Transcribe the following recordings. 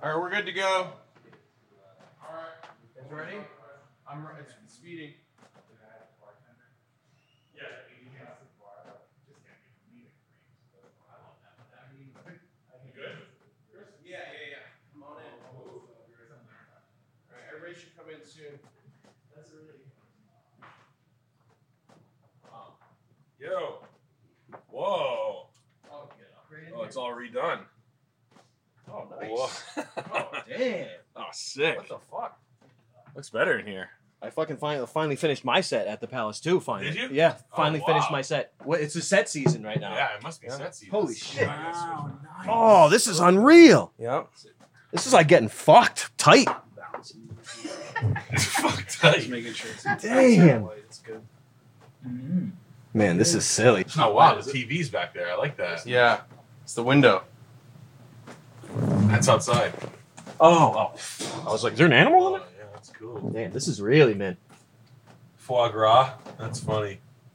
All right, we're good to go. All right, you ready? I'm ready. It's speeding. Yeah. Come on in. All right, everybody should come in soon. Yo. Whoa. Oh, it's all redone. Oh, nice. Whoa. Oh, damn. Oh, sick. What the fuck? Looks better in here. I fucking finally finished my set at the Palace too. Finally, Did you? Yeah, finally wow. finished my set. What? It's the set season right now. Yeah, it must be set season. Holy shit! Wow, nice. Oh, this is unreal. Yeah. This is like getting fucked tight. It's fucked tight. Just making sure it's Damn. It's good. Man, this is silly. Oh, wow. The TV's back there. I like that. Yeah. It's the window. That's outside. Oh. I was like, is there an animal in Oh, it? yeah, that's cool. Damn, this is really mint. Foie gras. That's funny.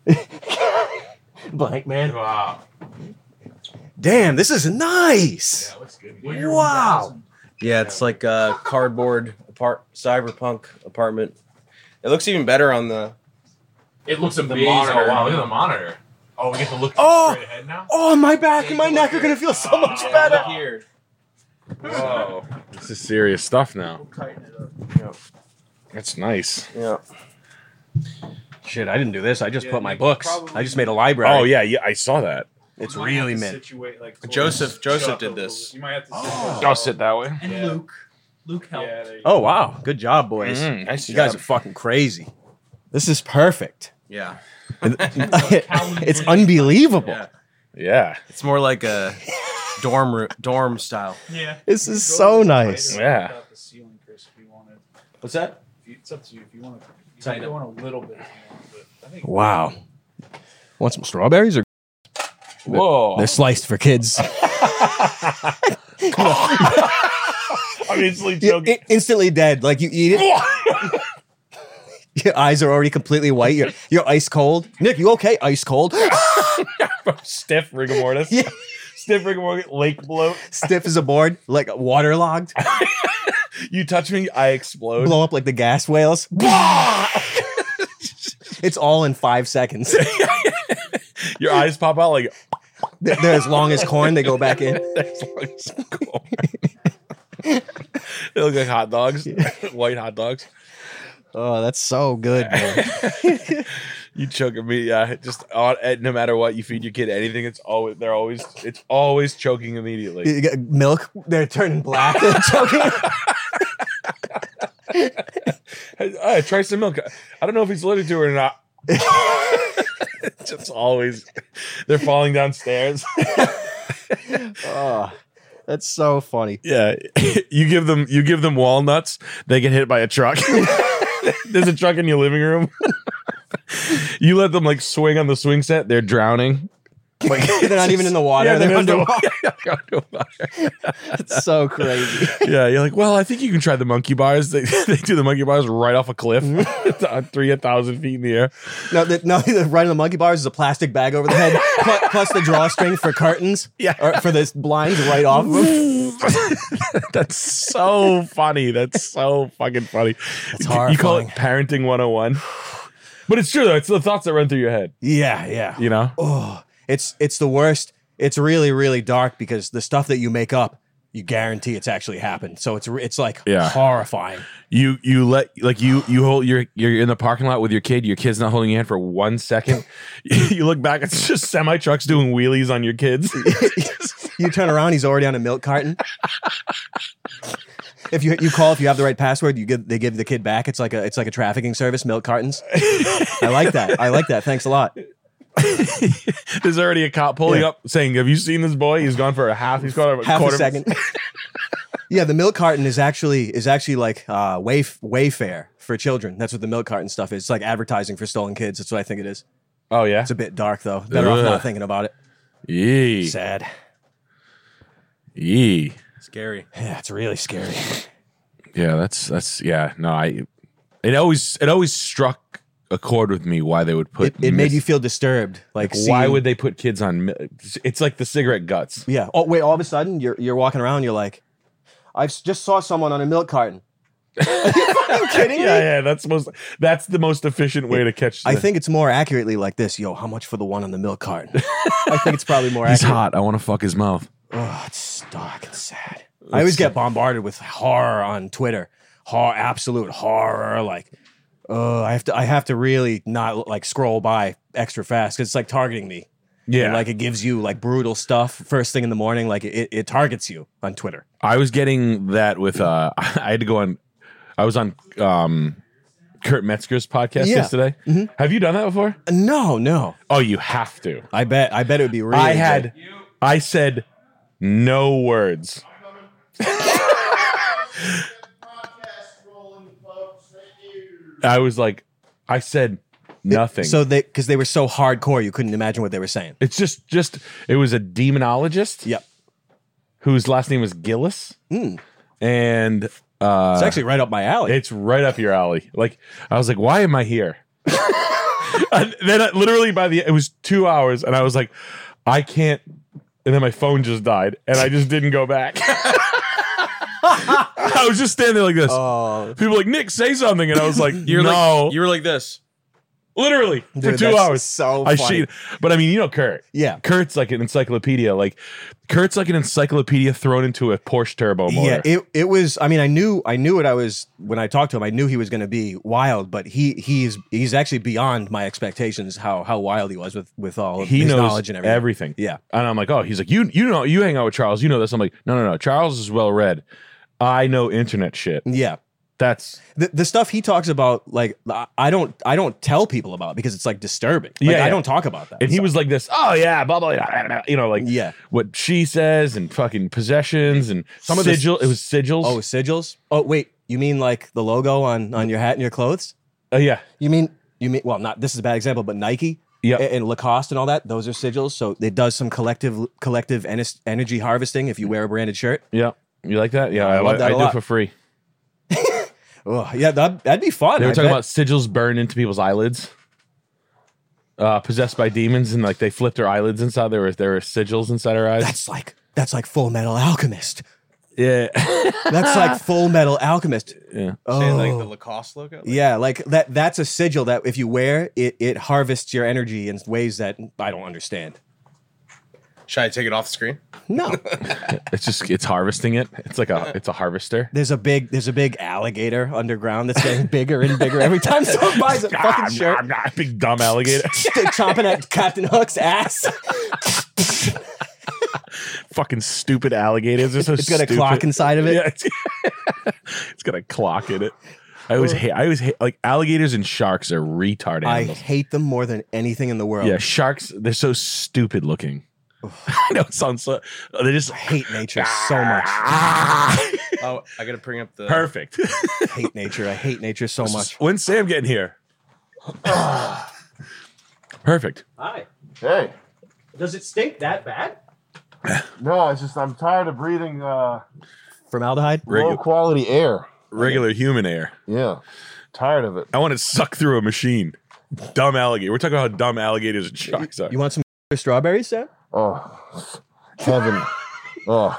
Blank man. Wow. Damn, this is nice. Yeah, looks good. Wow. Yeah, it's like a cardboard cyberpunk apartment. It looks even better on the. It looks The amazing. monitor. Oh, wow, look at the monitor. Oh, we get to look Oh! straight ahead now? Oh, my back and my neck are gonna feel so much Oh, better. Here. Whoa. This is serious stuff now. Tighten it up. Yeah. That's nice. Yeah. Shit, I didn't do this. I just Yeah, put my you books. probably- I just made a library. Oh, yeah, I saw that. It's You might really have to mint. situate, like, towards Joseph shop did a this. little- You might have to. Oh. I'll sit that way. And Yeah. Luke helped. Yeah, there you Oh wow, good job, boys. Nice You guys are fucking crazy. This is perfect. Yeah. It's unbelievable. Yeah. Yeah. It's more like a dorm style. Yeah. This is so nice. Yeah. Without the ceiling, Chris, if you wanted. What's that? It's up to you if you want to. You Tighten can it. go on a little bit if you want, but I think. Wow. Want some strawberries or Whoa. they're sliced for kids? I'm instantly Yeah, joking. instantly dead. Like you eat it, your eyes are already completely white. You're ice cold. Nick, you okay? Ice cold. Stiff rigor mortis. Yeah. Stiff rigor mortis. Lake bloat. Stiff as a board, like waterlogged. You touch me, I explode. Blow up like the gas whales. It's all in 5 seconds. Your eyes pop out like They're as long as corn. They go back in. as long as corn. They look like hot dogs. White hot dogs. Oh, that's so good, man. You choke at me, yeah. Just no matter what you feed your kid anything, it's always choking immediately. You get milk, they're turning black. They're choking. Hey, try some milk. I don't know if he's allergic to it or not. Just always, they're falling downstairs. Oh, that's so funny. Yeah, you give them walnuts, they get hit by a truck. There's a truck in your living room. You let them like swing on the swing set, they're drowning. Like, They're not even in the water. Yeah, they're underwater. They're underwater. It's so crazy. Yeah, you're like, well, I think you can try the monkey bars. They do the monkey bars right off a cliff, 3,000 feet in the air. No, the right on the monkey bars is a plastic bag over the head, plus the drawstring for curtains. Yeah. Or for the blinds right off of them. That's so funny. That's so fucking funny. It's You call it horrifying. parenting 101. But it's true though. It's the thoughts that run through your head. Yeah. You know? Oh, it's the worst. It's really, really dark because the stuff that you make up, you guarantee it's actually happened. So it's like horrifying. You let like you hold you're in the parking lot with your kid. Your kid's not holding your hand for 1 second. You look back, it's just semi trucks doing wheelies on your kids. You turn around, he's already on a milk carton. If you call, if you have the right password, they give the kid back. It's like a trafficking service, milk cartons. I like that. Thanks a lot. There's already a cop pulling up saying, "Have you seen this boy? He's gone for he's gone Half quarter a second." Yeah, the milk carton is actually like Wayfair for children. That's what the milk carton stuff is. It's like advertising for stolen kids. That's what I think it is. Oh yeah, It's a bit dark though. Better off not thinking about it. Yee. Sad. Yee. Scary. Yeah, it's really scary. Yeah, that's yeah. No, it always struck a chord with me why they would put It made you feel disturbed. Like why seeing- would they put kids on? It's like the cigarette guts. Yeah. Oh wait, all of a sudden you're walking around. You're like, just saw someone on a milk carton. Are you fucking kidding me? Yeah, that's the most efficient way to catch. I think it's more accurately like this. Yo, how much for the one on the milk carton? I think it's probably more he's accurate. hot. I want to fuck his mouth. Oh, it's dark and sad. I always get bombarded with horror on Twitter. Absolute horror. Like, I have to really not like scroll by extra fast because it's like targeting me. Yeah, And, like it gives you like brutal stuff first thing in the morning. Like it targets you on Twitter. I was getting that with. I had to go on. I was on Kurt Metzger's podcast yesterday. Mm-hmm. Have you done that before? No. Oh, you have to. I bet it would be really. I said no words. I was like, I said nothing. So because they were so hardcore, you couldn't imagine what they were saying. It's just it was a demonologist. Yep. Whose last name was Gillis. And It's actually right up my alley. it's right up your alley. Like I was like, why am I here? And then literally it was 2 hours, and I was like, I can't. And then my phone just died, and I just didn't go back. I was just standing there like this. People were like, Nick, say something, and I was like, You were like this. literally for Dude, 2 that's hours. so I funny. cheated. But I mean, you know Kurt. Yeah. Kurt's like an encyclopedia. Like Kurt's like an encyclopedia thrown into a Porsche turbo motor. Yeah, it was. I mean, I knew what I was when I talked to him. I knew he was going to be wild, but he's actually beyond my expectations. How wild he was with all of He his knows knowledge and everything. Yeah, And I'm like, oh, he's like, you know, you hang out with Charles, you know this. I'm like, no. Charles is well read. I know internet shit. yeah. That's The stuff he talks about, like I don't tell people about because it's like disturbing. Like, Yeah, I yeah. don't talk about that. and he was like this. Oh yeah, blah blah. You know, like Yeah. what she says and fucking possessions and Some of the- sigil. It was sigils. Oh, sigils. Oh wait, you mean like the logo on your hat and your clothes? Yeah. You mean well, not this is a bad example, but Nike. Yep. And Lacoste and all that, those are sigils. So it does some collective energy harvesting if you wear a branded shirt. Yeah. You like that? Yeah, I love that a do lot. it for free. Oh, yeah, that'd be fun. They were I talking bet. about sigils burn into people's eyelids. Possessed by demons, and like they flipped their eyelids inside. There were sigils inside her eyes. That's like Full Metal Alchemist. Yeah. That's like Full Metal Alchemist. Yeah. Saying like the Oh, Lacoste logo. yeah, like that's a sigil that if you wear it harvests your energy in ways that I don't understand. Should I take it off the screen? No, It's harvesting it. It's a harvester. there's a big alligator underground that's getting bigger and bigger every time someone buys a fucking shirt. I'm not a big dumb alligator. Chomping at Captain Hook's ass. Fucking stupid alligators. It's got a clock inside of it. Yeah, it's got a clock in it. I always hate like alligators and sharks are retard I animals. hate them more than anything in the world. Yeah, sharks, they're so stupid looking. I know it sounds so they just I hate nature so much. Oh, I gotta bring up the perfect. I hate nature. I hate nature so much. When's Sam getting here? Perfect. Hi. Hey, Does it stink that bad? no, it's just I'm tired of breathing Formaldehyde? low quality air. Regular human air. Yeah, tired of it. I want to suck through a machine. Dumb alligator. We're talking about how dumb alligators and sharks are. You want some strawberries, Sam? Oh, heaven. Oh,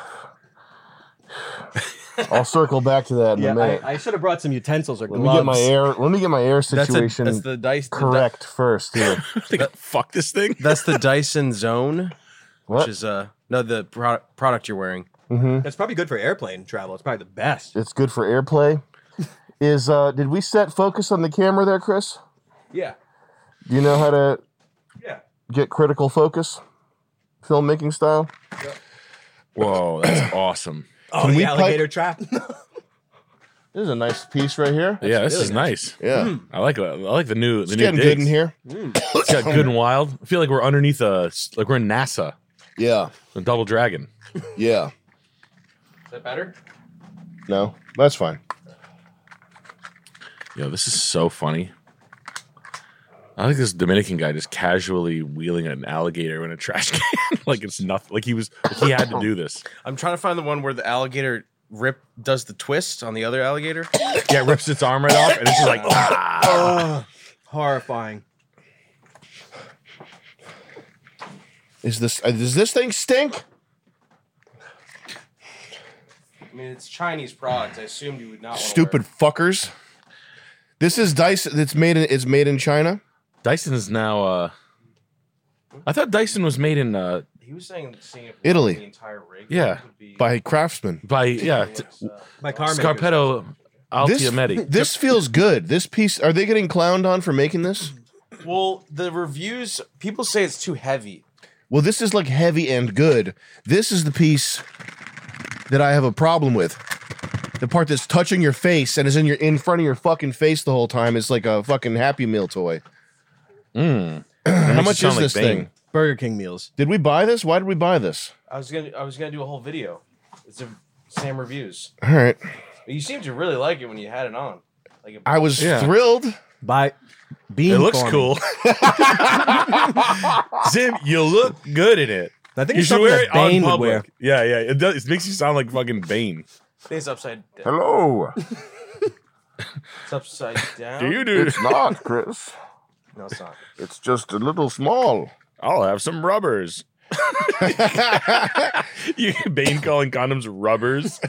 I'll circle back to that in a minute. I should have brought some utensils or Let gloves. me get my air situation that's the dice correct first here. Fuck this thing. That's the Dyson Zone, What? which is the product you're wearing. That's probably good for airplane travel. It's probably the best. It's good for airplay. Did we set focus on the camera there, Chris? Yeah. Do you know how to Yeah. get critical focus, filmmaking style? Whoa, that's awesome. Oh, Can the we alligator trap. This is a nice piece right here. Yeah, this is nice. Yeah, I like the new it's getting good in here. It's got good and wild. I feel like we're underneath like we're in NASA, Yeah, the Double Dragon. yeah. Is that better? No, that's fine. Yo, this is so funny. I like this Dominican guy just casually wheeling an alligator in a trash can. Like it's nothing. Like he had to do this. I'm trying to find the one where the alligator does the twist on the other alligator. Yeah, rips its arm right off, and it's just like, Horrifying. Does this thing stink? mean, it's Chinese products. I assumed you would not. Stupid fuckers. This is Dyson. It's made in China. Dyson is now. I thought Dyson was made in He was saying Singapore. Italy. The entire rig. Yeah. Would be, By Craftsman. by My car makers. Scarpetto Altiametti. This feels good. This piece. Are they getting clowned on for making this? Well, the reviews, people say it's too heavy. Well, this is like heavy and good. This is the piece that I have a problem with. The part that's touching your face and is in front of your fucking face the whole time is like a fucking Happy Meal toy. How much is this thing? Burger King meals. Did we buy this? Why did we buy this? I was gonna do a whole video. It's a Sam reviews. All right. But you seemed to really like it when you had it on. Like it, I was Yeah. thrilled. By bean It looks farming. cool. Zim, you look good in it. I think You it's should something wear that it on Bane would public. wear. Yeah, yeah. It does. It makes you sound like fucking Bane. It's upside down. Hello. It's upside down. Do you do? not, Chris. No, it's not. It's just a little small. I'll have some rubbers. You Bane calling condoms rubbers.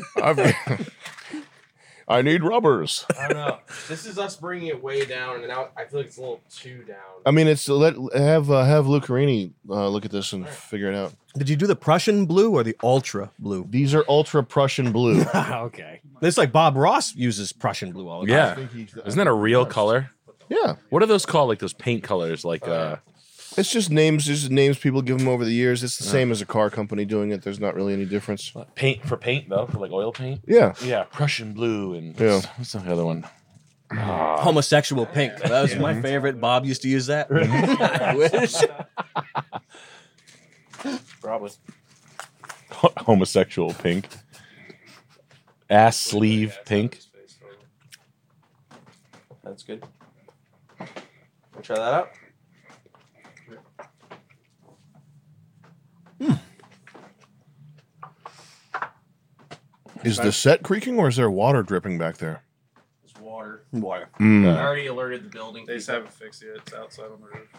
I need rubbers. I don't know. This is us bringing it way down, and now I feel like it's a little too down. I mean, it's have Luke Carini look at this and figure it out. Did you do the Prussian blue or the ultra blue? These are ultra Prussian blue. Okay. It's like Bob Ross uses Prussian blue all the time. Yeah. Isn't that a real color? Yeah, What are those called? Like those paint colors? Like it's just names. Just names people give them over the years. It's the same as a car company doing it. There's not really any difference. paint for paint though, for like oil paint. Yeah. Yeah, Prussian blue and Yeah. what's the other one? Homosexual pink. That was my favorite. Bob used to use that. I wish. Probably. Homosexual pink. Ass sleeve pink. That's good. Wanna try that out? Is the set creaking or is there water dripping back there? It's water. Water. I already alerted the building. They just haven't fixed it. It's outside on the roof.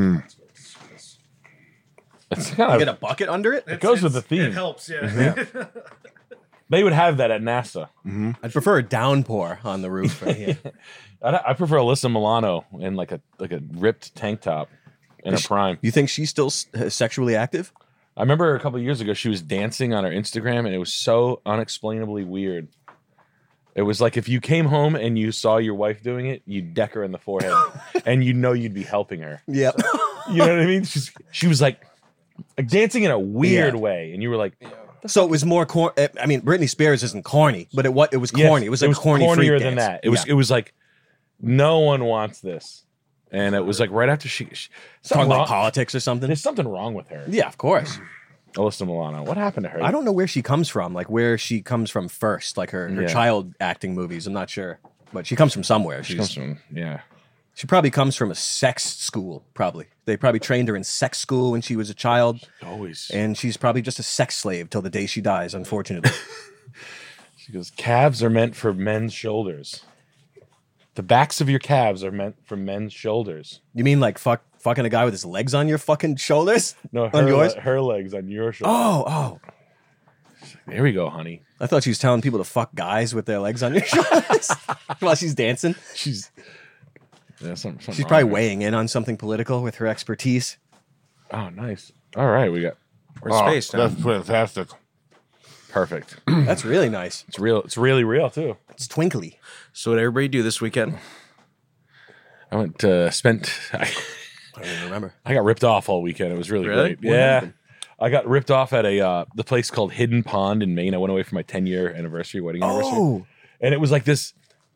It's kind Get of a bucket under it? it goes with the theme. It helps, yeah. They would have that at NASA. I'd prefer a downpour on the roof right here. I prefer Alyssa Milano in like a ripped tank top in a prime. You think she's still sexually active? I remember a couple of years ago she was dancing on her Instagram and it was so unexplainably weird. It was like if you came home and you saw your wife doing it, you'd deck her in the forehead and you know you'd be helping her. Yep. You know what I mean? She was like dancing in a weird Yeah. way, and you were like, So it was more corny. I mean, Britney Spears isn't corny, but it was corny. Yes, It was like corny cornier freak than dance. that. It was like no one wants this, and it was like right after she talking something like wrong- politics or something. There's something wrong with her. Yeah, of course. Alyssa Milano. What happened to her? I don't know where she comes from, like where she comes from first, like her Yeah. child acting movies. I'm not sure, but she comes from somewhere. She comes from yeah. She probably comes from a sex school. Probably they probably trained her in sex school when she was a child, Always. and she's probably just a sex slave till the day she dies. Unfortunately, She goes, calves are meant for men's shoulders. The backs of your calves are meant for men's shoulders. you mean like fucking a guy with his legs on your fucking shoulders? No, On yours? her legs on your shoulders. Oh. There we go, honey. I thought she was telling people to fuck guys with their legs on your shoulders while she's dancing. She's something She's wrong probably there. weighing in on something political with her expertise. Oh, nice. All right, we got We're spaced now. That's fantastic. perfect. That's really nice. It's real. It's really real too. It's twinkly. So what did everybody do this weekend? I went spent. I don't even remember. I got ripped off all weekend. It was really Really? great. Yeah, I got ripped off at the place called Hidden Pond in Maine. I went away for my 10-year anniversary, wedding anniversary, Oh, and it was like this.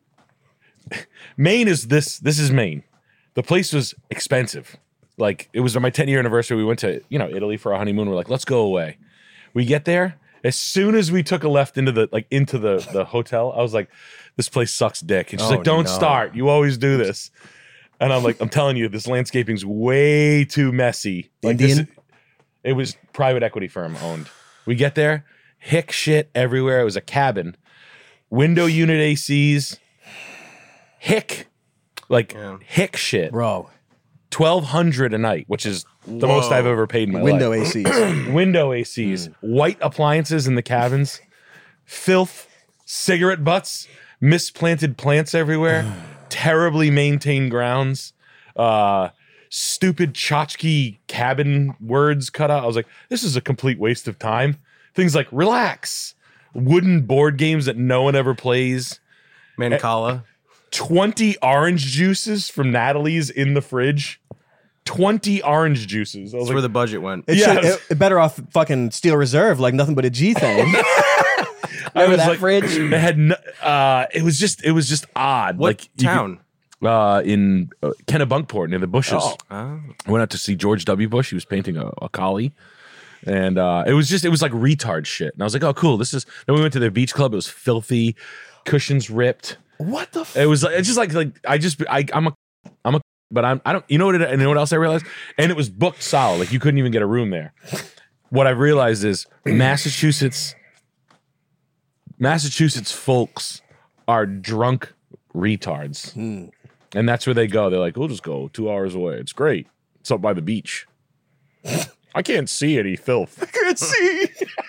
Maine is this. This is Maine. The place was expensive. Like it was on my 10-year anniversary. We went to Italy for our honeymoon. We're like, let's go away. We get there. As soon as we took a left into the hotel, I was like, this place sucks dick. And she's Oh, like, don't no. start. You always do this. And I'm like, I'm telling you, this landscaping's way too messy. Like Indian? It was private equity firm owned. We get there, hick shit everywhere. It was a cabin, window unit ACs, hick shit. bro. $1,200 a night, which is the most I've ever paid in my Window life. ACs. Window ACs, white appliances in the cabins. filth, cigarette butts, misplanted plants everywhere, terribly maintained grounds, stupid tchotchke cabin words cut out. I was like, this is a complete waste of time. Things like relax, wooden board games that no one ever plays, Mancala. 20 orange juices from Natalie's in the fridge. 20 orange juices. I was That's where like, the budget went. It Yes. should, it better off fucking Steel Reserve, like nothing but a G thing. Remember was that like- fridge? they had it was just odd. What like you town? could- in Kennebunkport near the bushes. Oh. I went out to see George W. Bush. He was painting a collie. And it was like retard shit. And I was like, oh, cool. Then we went to their beach club. It was filthy, cushions ripped. What the It was like, it's just like I'm a, but I don't, you know what else I realized? And it was booked solid. Like you couldn't even get a room there. What I've realized is Massachusetts folks are drunk retards. And that's where they go. They're like, we'll just go 2 hours away. It's great. It's up by the beach. I can't see any filth. I can't see.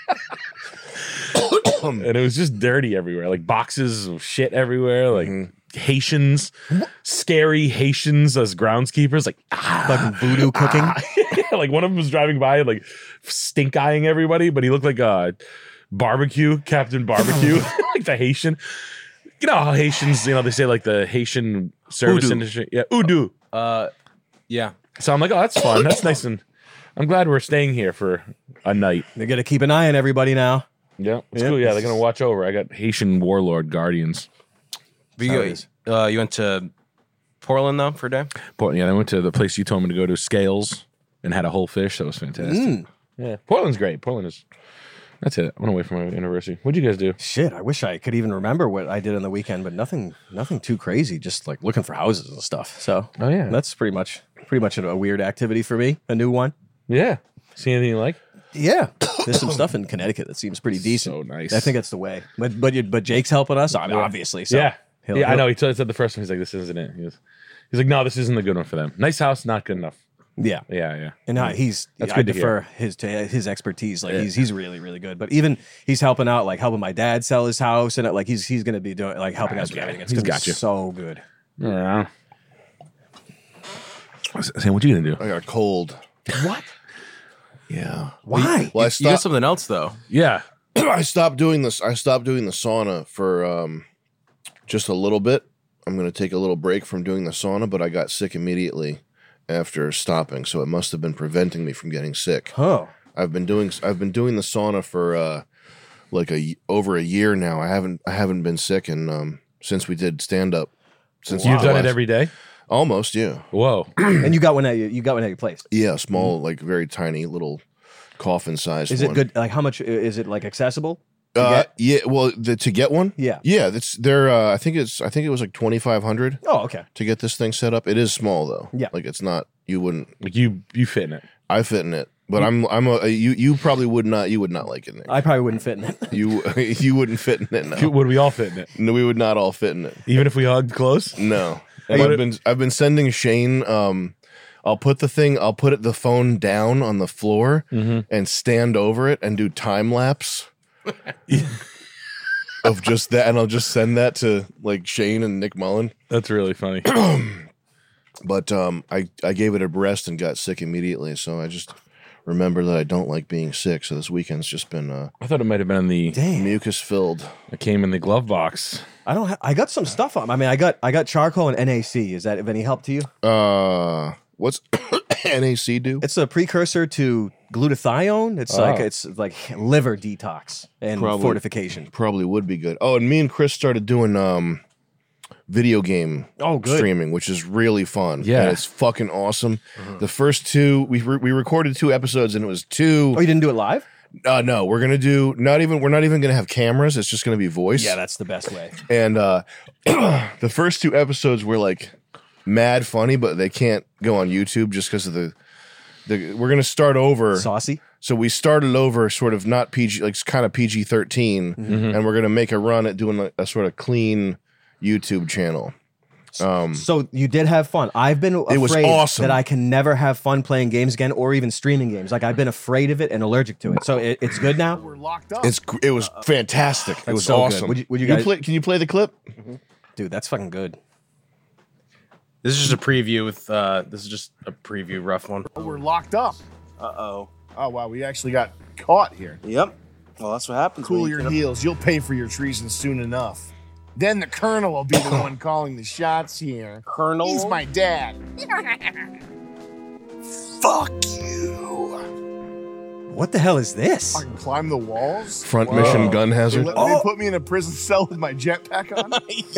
And it was just dirty everywhere. Like boxes of shit everywhere. Like Haitians, scary Haitians as groundskeepers. Like, fucking voodoo cooking? yeah, like one of them was driving by, like stink eyeing everybody, but he looked like a barbecue, Captain Barbecue, like the Haitian. You know how Haitians, they say like the Haitian service Udu. industry. Yeah, Udu. Yeah. So I'm like, oh, that's fun. That's nice. And I'm glad we're staying here for a night. They got to keep an eye on everybody now. Yeah, it's Yeah. cool. Yeah, they're going to watch over. I got Haitian warlord guardians. But How it is. you went to Portland, though, for a day? Portland, yeah, I went to the place you told me to go to, Scales, and had a whole fish. That was fantastic. Yeah, Portland's great. That's it. I went away from my anniversary. What'd you guys do? Shit, I wish I could even remember what I did on the weekend, but nothing too crazy. Just like looking for houses and stuff. So Oh, yeah. that's pretty much a weird activity for me. A new one. Yeah. See anything you like? Yeah, there's some stuff in Connecticut that seems pretty decent. So nice. I think that's the way. But Jake's helping us, obviously. So yeah. he'll- I he'll- know. He said the first one. He's like, this isn't it. He's like, no, this isn't the good one for them. Nice house, not good enough. Yeah, Yeah. and he's That's I good to defer to his expertise. Like Yeah. he's really really good. But even he's helping out, like helping my dad sell his house, and like he's going to be doing like helping us with everything. It's He's gonna be got you. so good. Yeah. Sam, what you gonna do? I got a cold. What? Yeah. Why? Well, I You did stopped. something else, though. Yeah. I stopped doing this. I stopped doing the sauna for just a little bit. I'm going to take a little break from doing the sauna, but I got sick immediately after stopping, so it must have been preventing me from getting sick. Oh, I've been doing the sauna for like over a year now. I haven't been sick and since we did stand up. Since You've the done it last- every day? almost, yeah. Whoa. and you got one at your place. Yeah, small, like very tiny little coffin sized. Is it good? Like how much is it? Like accessible? to get? Yeah. Well, to get one. Yeah. Yeah, that's there. I think it was like 2,500 Oh, okay. to get this thing set up. It is small though. Yeah. like it's not. You wouldn't. Like you fit in it. I fit in it, but you probably would not. You would not like it, Nick. I probably wouldn't fit in it. You wouldn't fit in it. No. Would we all fit in it? No, we would not all fit in it. Even if we hugged close? No. And I've been sending Shane. I'll put the phone down on the floor and stand over it and do time lapse of just that, and I'll just send that to like Shane and Nick Mullen. That's really funny. But I gave it a rest and got sick immediately, so I just remember that I don't like being sick. So this weekend's just been I thought it might have been in the Damn. mucus filled. it came in the glove box. I don't. I got some stuff on. I mean, I got charcoal and NAC. Is that of any help to you? What's NAC do? It's a precursor to glutathione. It's like liver detox and Probably. fortification. Probably would be good. Oh, and me and Chris started doing video game streaming, which is really fun. Yeah. And it's fucking awesome. The first two we recorded 2 episodes, and it was 2. Oh, you didn't do it live? No, we're gonna do we're not even gonna have cameras. It's just gonna be voice. Yeah, that's the best way. And the first 2 episodes were like mad funny, but they can't go on YouTube just because of the we're gonna start over. Saucy. So we started over sort of not PG, like kind of PG-13, and we're gonna make a run at doing a sort of clean YouTube channel. So you did have fun. I've been It was afraid awesome. that I can never have fun playing games again or even streaming games. Like I've been afraid of it and allergic to it. So it's good now. We're locked up. It was fantastic. It was so good. awesome. Would you guys- can you play the clip? Dude, that's fucking good. This is just a preview with. This is just a preview, rough one. We're locked up. Uh-oh. Oh wow, we actually got caught here. Yep. Well, that's what happens. Cool when you your get up- heels. You'll pay for your treason soon enough. Then the colonel will be the one calling the shots here. Colonel. He's my dad. Fuck you. What the hell is this? I can climb the walls. Front mission gun hazard. They put me in a prison cell with my jetpack on.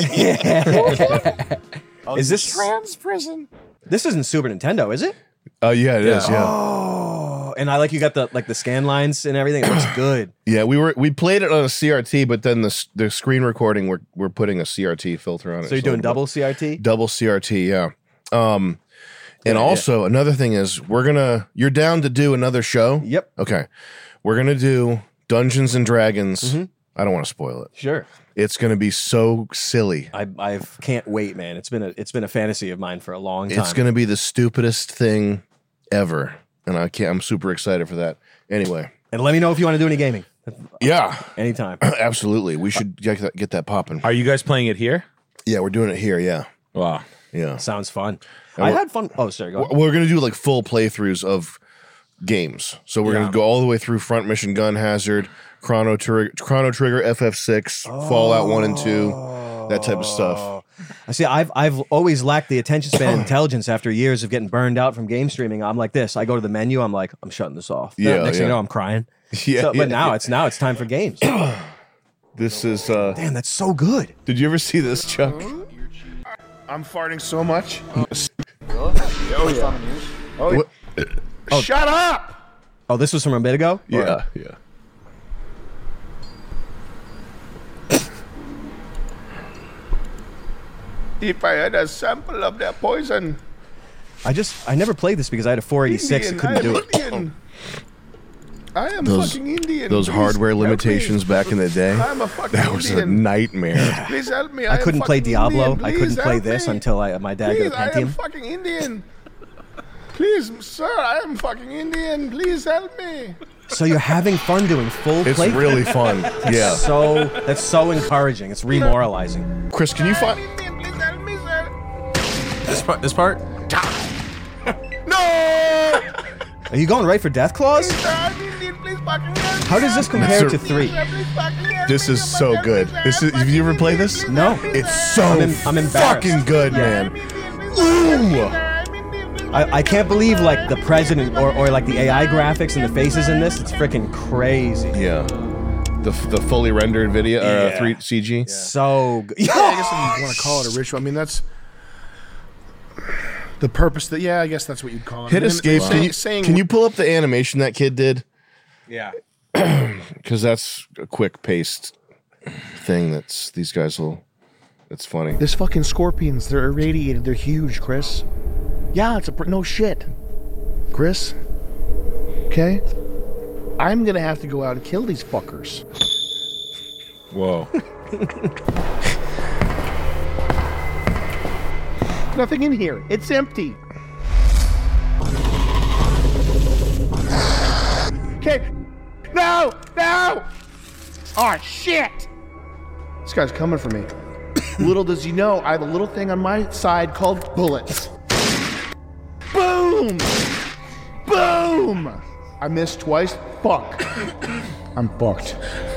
Is this Trans prison. This isn't Super Nintendo, is it? Yeah, it is. Yeah. Oh, and I like you got the scan lines and everything. It looks good. Yeah, we played it on a CRT, but then the screen recording we're putting a CRT filter on it. So you're doing double CRT? double CRT, yeah. And also another thing is you're down to do another show? Yep. Okay. We're gonna do Dungeons and Dragons. I don't want to spoil it. Sure. It's gonna be so silly. I can't wait, man. It's been a fantasy of mine for a long time. It's gonna be the stupidest thing ever. And I'm super excited for that. Anyway. And let me know if you want to do any gaming. Yeah. Anytime. Absolutely. We should get that popping. Are you guys playing it here? Yeah, we're doing it here, yeah. Wow. Yeah. Sounds fun. I had fun. Oh, sorry. Go ahead. We're going to do like full playthroughs of games. So we're going to go all the way through Front Mission Gun Hazard, Chrono Trigger, FF6, Fallout 1 and 2, that type of stuff. I see. I've always lacked the attention span and intelligence after years of getting burned out from game streaming. I'm like this. I go to the menu. I'm like, I'm shutting this off. Yeah, Next thing you yeah. know, I'm crying. Yeah, So, but yeah, now it's time for games. This is Damn, that's so good. Did you ever see this, Chuck? I'm farting so much. Shut up! Oh, this was from a bit ago? Yeah. If I had a sample of that poison, I never played this because I had a 486 and couldn't do it. Indian. I am Those- fucking Indian. Those Please hardware help me. limitations back in the day. I'm a fucking That was a Indian. nightmare. Please help me. I am couldn't play fucking Diablo. Indian. I couldn't Please play help this me. until my dad Please, got I a am Pentium. fucking Indian. Please, sir, I am fucking Indian. Please help me. So you're having fun doing full It's play? really fun. Yeah. That's so encouraging. It's remoralizing. Chris, can you find? Indian, please help me, sir. This part? No! Are you going right for Death Claws? Sir, I'm Indian. Please fucking help me. How does this compare Sir- to 3? Please fucking help This me. is so good. This is. Have you ever played this? No. It's so I'm embarrassed. fucking good, man. Ooh. I can't believe like the president or like the AI graphics and the faces in this. It's freaking crazy. Yeah. The fully rendered video, Yeah. 3 CG. So good. I guess if you want to call it a ritual. I mean, that's the purpose. That I guess that's what you'd call it. Hit I mean, escape. Can you pull up the animation that kid did? Yeah. Because that's a quick paced thing. These guys will. It's funny. There's fucking scorpions. They're irradiated. They're huge, Chris. Yeah, it's no shit. Chris? Okay? I'm gonna have to go out and kill these fuckers. Whoa. Nothing in here. It's empty. Okay. No! No! Oh, shit! This guy's coming for me. Little does he know, I have a little thing on my side called bullets. Boom! Boom! I missed twice. Fuck. I'm fucked.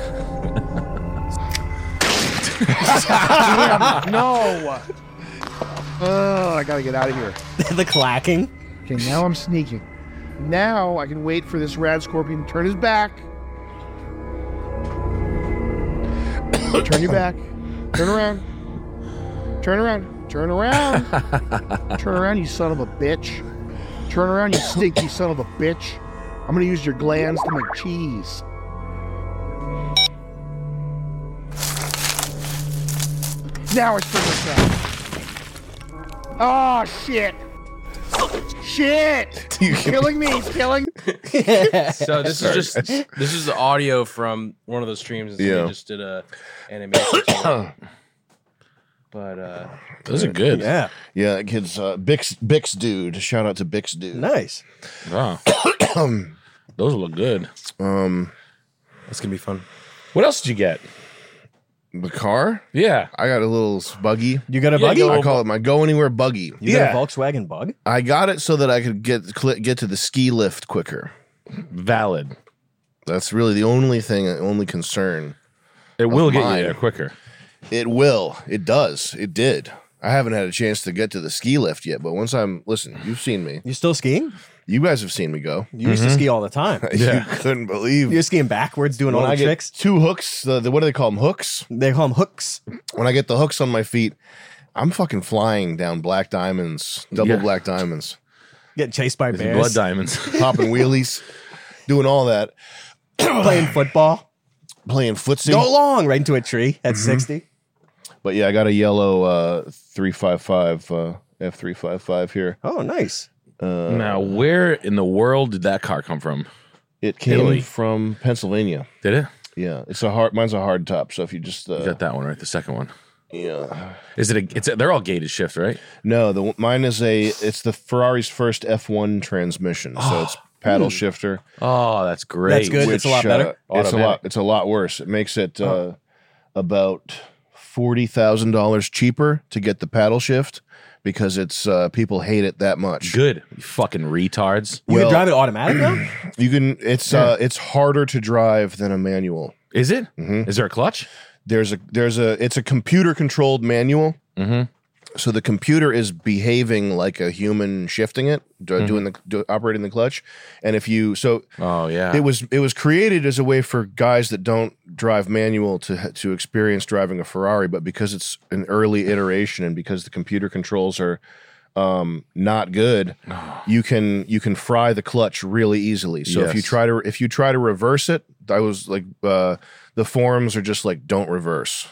Damn, no! Oh, I gotta get out of here. The clacking. Okay, now I'm sneaking. Now I can wait for this rad scorpion to turn his back. Turn your back. Turn around. Turn around. Turn around. Turn around, you son of a bitch. Turn around, you stinky son of a bitch. I'm gonna use your glands to make cheese. Now it's turning around. Oh, shit. Shit! He's killing me. He's killing. So this is this is the audio from one of those streams. And Yeah. We just did a animation. To But Those are good. Yeah, Yeah, that kid's Bix dude. Shout out to Bix dude. nice. Wow. Those look good. it's gonna be fun. What else did you get? The car? Yeah. I got a little buggy. You got a Yeah, buggy? go- I call it my go anywhere buggy. You got a Volkswagen Bug? I got it so that I could get to the ski lift quicker. Valid. That's really the only concern. It will get mine. you there quicker. It will. It does. It did. I haven't had a chance to get to the ski lift yet, but listen, you've seen me. You still skiing? You guys have seen me go. You used to ski all the time. You couldn't believe. You're skiing backwards, doing all When the I get tricks. 2 hooks, what do they call them? Hooks? They call them hooks. When I get the hooks on my feet, I'm fucking flying down black diamonds, double Yeah. black diamonds, Getting chased by Blood bears. diamonds. popping wheelies, doing all that, Playing football. playing footsie. Go long right into a tree at 60. But yeah, I got a yellow 355 F355 here. Oh, nice. Now, where in the world did that car come from? It came Italy. from Pennsylvania. Did it? Yeah, mine's a hard top. So if you just You got that one right. The second one. yeah, Is it? They're all gated shift, right? no, mine is it's the Ferrari's first F1 transmission. So it's paddle shifter. Oh, that's great. That's good. It's a lot better. Automatic. It's a lot worse. It makes it about $40,000 cheaper to get the paddle shift because it's people hate it that much. Good. You fucking retards. You Well- can drive it automatic now? You can. It's harder to drive than a manual. Is it? Mhm. Is there a clutch? It's a computer controlled manual. Mm-hmm. So the computer is behaving like a human shifting it, operating the clutch. And Oh yeah. it was created as a way for guys that don't drive manual to experience driving a Ferrari, but because it's an early iteration and because the computer controls are not good, you can fry the clutch really easily. So if you try to reverse it, I was like the forums are just like don't reverse.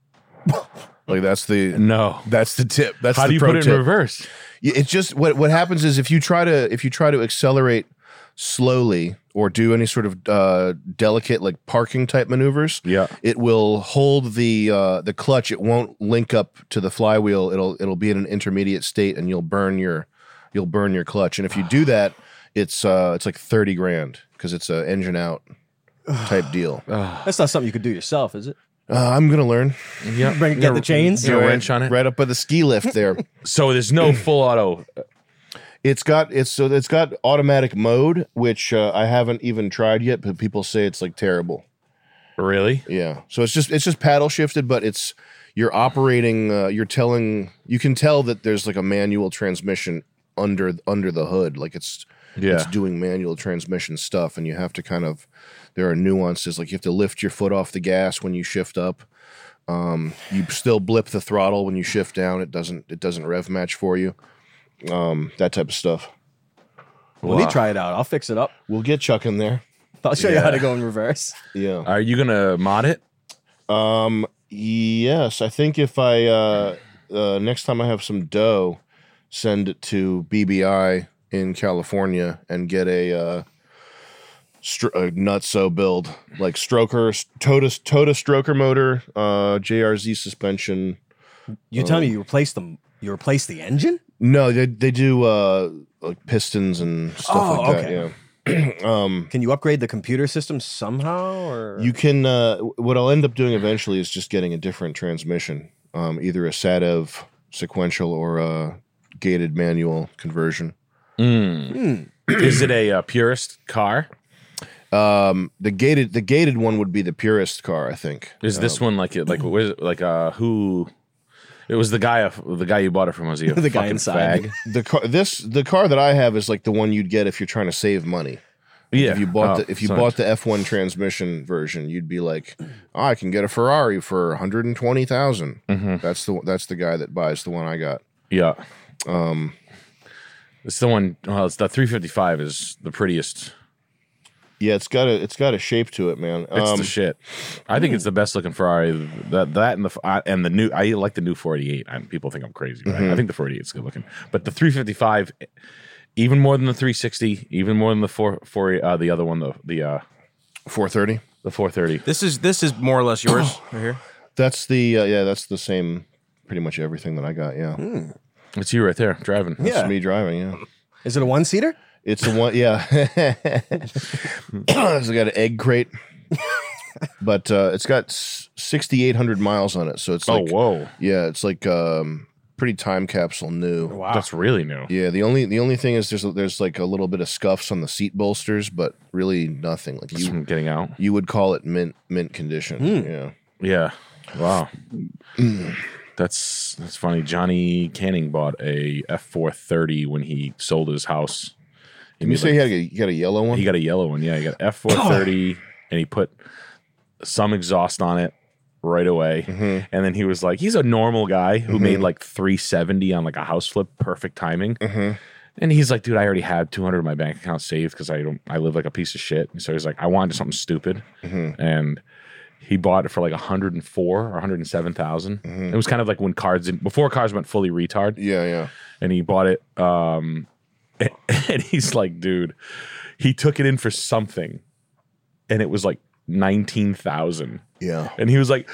Like that's the tip. That's How the do you pro put it tip. in reverse? It's just what happens is if you try to accelerate slowly or do any sort of delicate like parking type maneuvers, Yeah. it will hold the clutch. It won't link up to the flywheel. It'll be in an intermediate state, and you'll burn your clutch. And if you do that, it's like $30,000 because it's a engine out type deal. That's not something you could do yourself, is it? I'm gonna learn. Yeah. Get the chains? Get a wrench on it. Right up by the ski lift there. So there's no full auto. It's got automatic mode, which I haven't even tried yet, but people say it's like terrible. Really? Yeah. So it's just paddle shifted, but you're operating. You can tell that there's like a manual transmission under the hood, like it's doing manual transmission stuff, and you have to there are nuances, like you have to lift your foot off the gas when you shift up. You still blip the throttle when you shift down. It doesn't rev match for you. That type of stuff. Let me try it out. I'll fix it up. We'll get Chuck in there. I'll show you how to go in reverse. Yeah. Are you gonna mod it? Yes. I think if I next time I have some dough, send it to BBI in California and get a nutso build, like Toyota stroker motor, JRZ suspension. You tell me you replaced the engine? No, they do like pistons and stuff like okay. that. Yeah. Can you upgrade the computer system somehow? Or You can. What I'll end up doing eventually is just getting a different transmission, either a SATEV sequential or a gated manual conversion. Is it a purist car? The gated one would be the purest car, I think. Is this one like who? It was the guy you bought it from. Was he a The guy fucking inside. fag? The car that I have is like the one you'd get if you're trying to save money. Yeah. If you bought the F1 transmission version, you'd be like, I can get a Ferrari for $120,000. Mm-hmm. That's the guy that buys the one I got. Yeah. It's the one. Well, it's the 355 is the prettiest. Yeah, it's got a shape to it, man. It's the shit. I think it's the best looking Ferrari. That and the new. I like the new 488. And people think I'm crazy. But I think the 488 is good looking. But the 355, even more than the 360, even more than the the other one, the 430. the 430. This is more or less yours right here. That's the that's the same pretty much everything that I got. Yeah, It's you right there driving. That's Yeah. me driving. Yeah, Is it a one-seater? it's the one. Yeah, it's got an egg crate, but it's got 6,800 miles on it. So it's like, whoa. yeah, it's like pretty time capsule new. Wow. That's really new. Yeah, the only thing is there's like a little bit of scuffs on the seat bolsters, but really nothing. Like Just from you getting out. you would call it mint condition. Yeah. Yeah. Wow. That's funny. Johnny Canning bought a F430 when he sold his house. Did you say he got a yellow one? He got a yellow one. Yeah, he got an F430, and he put some exhaust on it right away. And then he was like, he's a normal guy who made like 370 on like a house flip, perfect timing. And he's like, dude, I already have 200 in my bank account saved because I live like a piece of shit. And so he's like, I wanted something stupid, and he bought it for like 104 or 107,000. It was kind of like when before cars went fully retard. Yeah. And he bought it. And he's like, dude, he took it in for something, and it was like 19,000. Yeah. And he was like,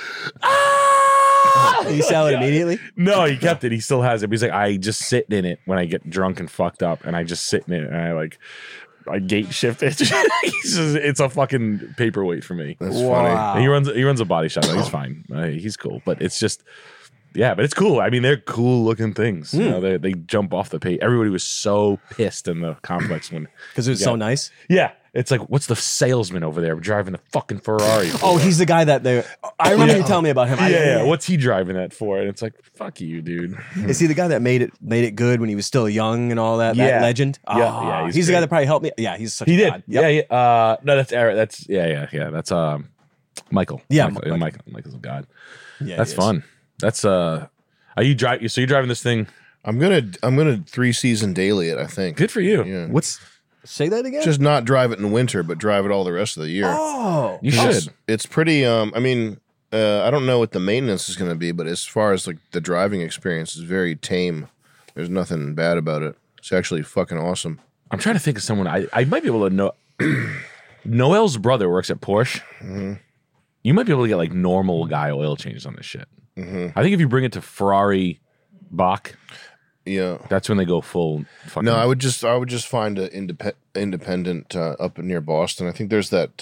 ah! Did you sell it immediately? No, he kept it. He still has it. But he's like, I just sit in it when I get drunk and fucked up, and I just sit in it, and I gate shift it. It's a fucking paperweight for me. That's Wow. And he runs a body shop. He's fine. He's cool, but it's just. Yeah, but it's cool. I mean, they're cool looking things. You know, they jump off the page. Everybody was so pissed in the complex when. Because it was so nice. Yeah, it's like, what's the salesman over there driving a fucking Ferrari? For? Oh, he's the guy that they. I remember you telling me about him. Yeah. What's he driving that for? And it's like, fuck you, dude. Is he the guy that made it good when he was still young and all that? Yeah. That legend. Yeah, Oh, yeah, he's he's the guy great. that probably helped me. Yeah, he's such He a did. god. Yep. Yeah. No, that's Eric. That's yeah. That's Michael. Yeah, Michael's a god. Yeah, That's he is. fun. That's Are you driving? So you're driving this thing? I'm gonna 3-season daily it. I think. Good for you. Yeah. Say that again. Just not drive it in winter, but drive it all the rest of the year. Oh, You 'Cause should. It's pretty. I mean, I don't know what the maintenance is going to be, but as far as like the driving experience, is very tame. There's nothing bad about it. It's actually fucking awesome. I'm trying to think of someone I might be able to know. Noel's brother works at Porsche. You might be able to get like normal guy oil changes on this shit. I think if you bring it to Ferrari Bach, Yeah. that's when they go full fucking. No, I would just find an independent up near Boston. I think there's that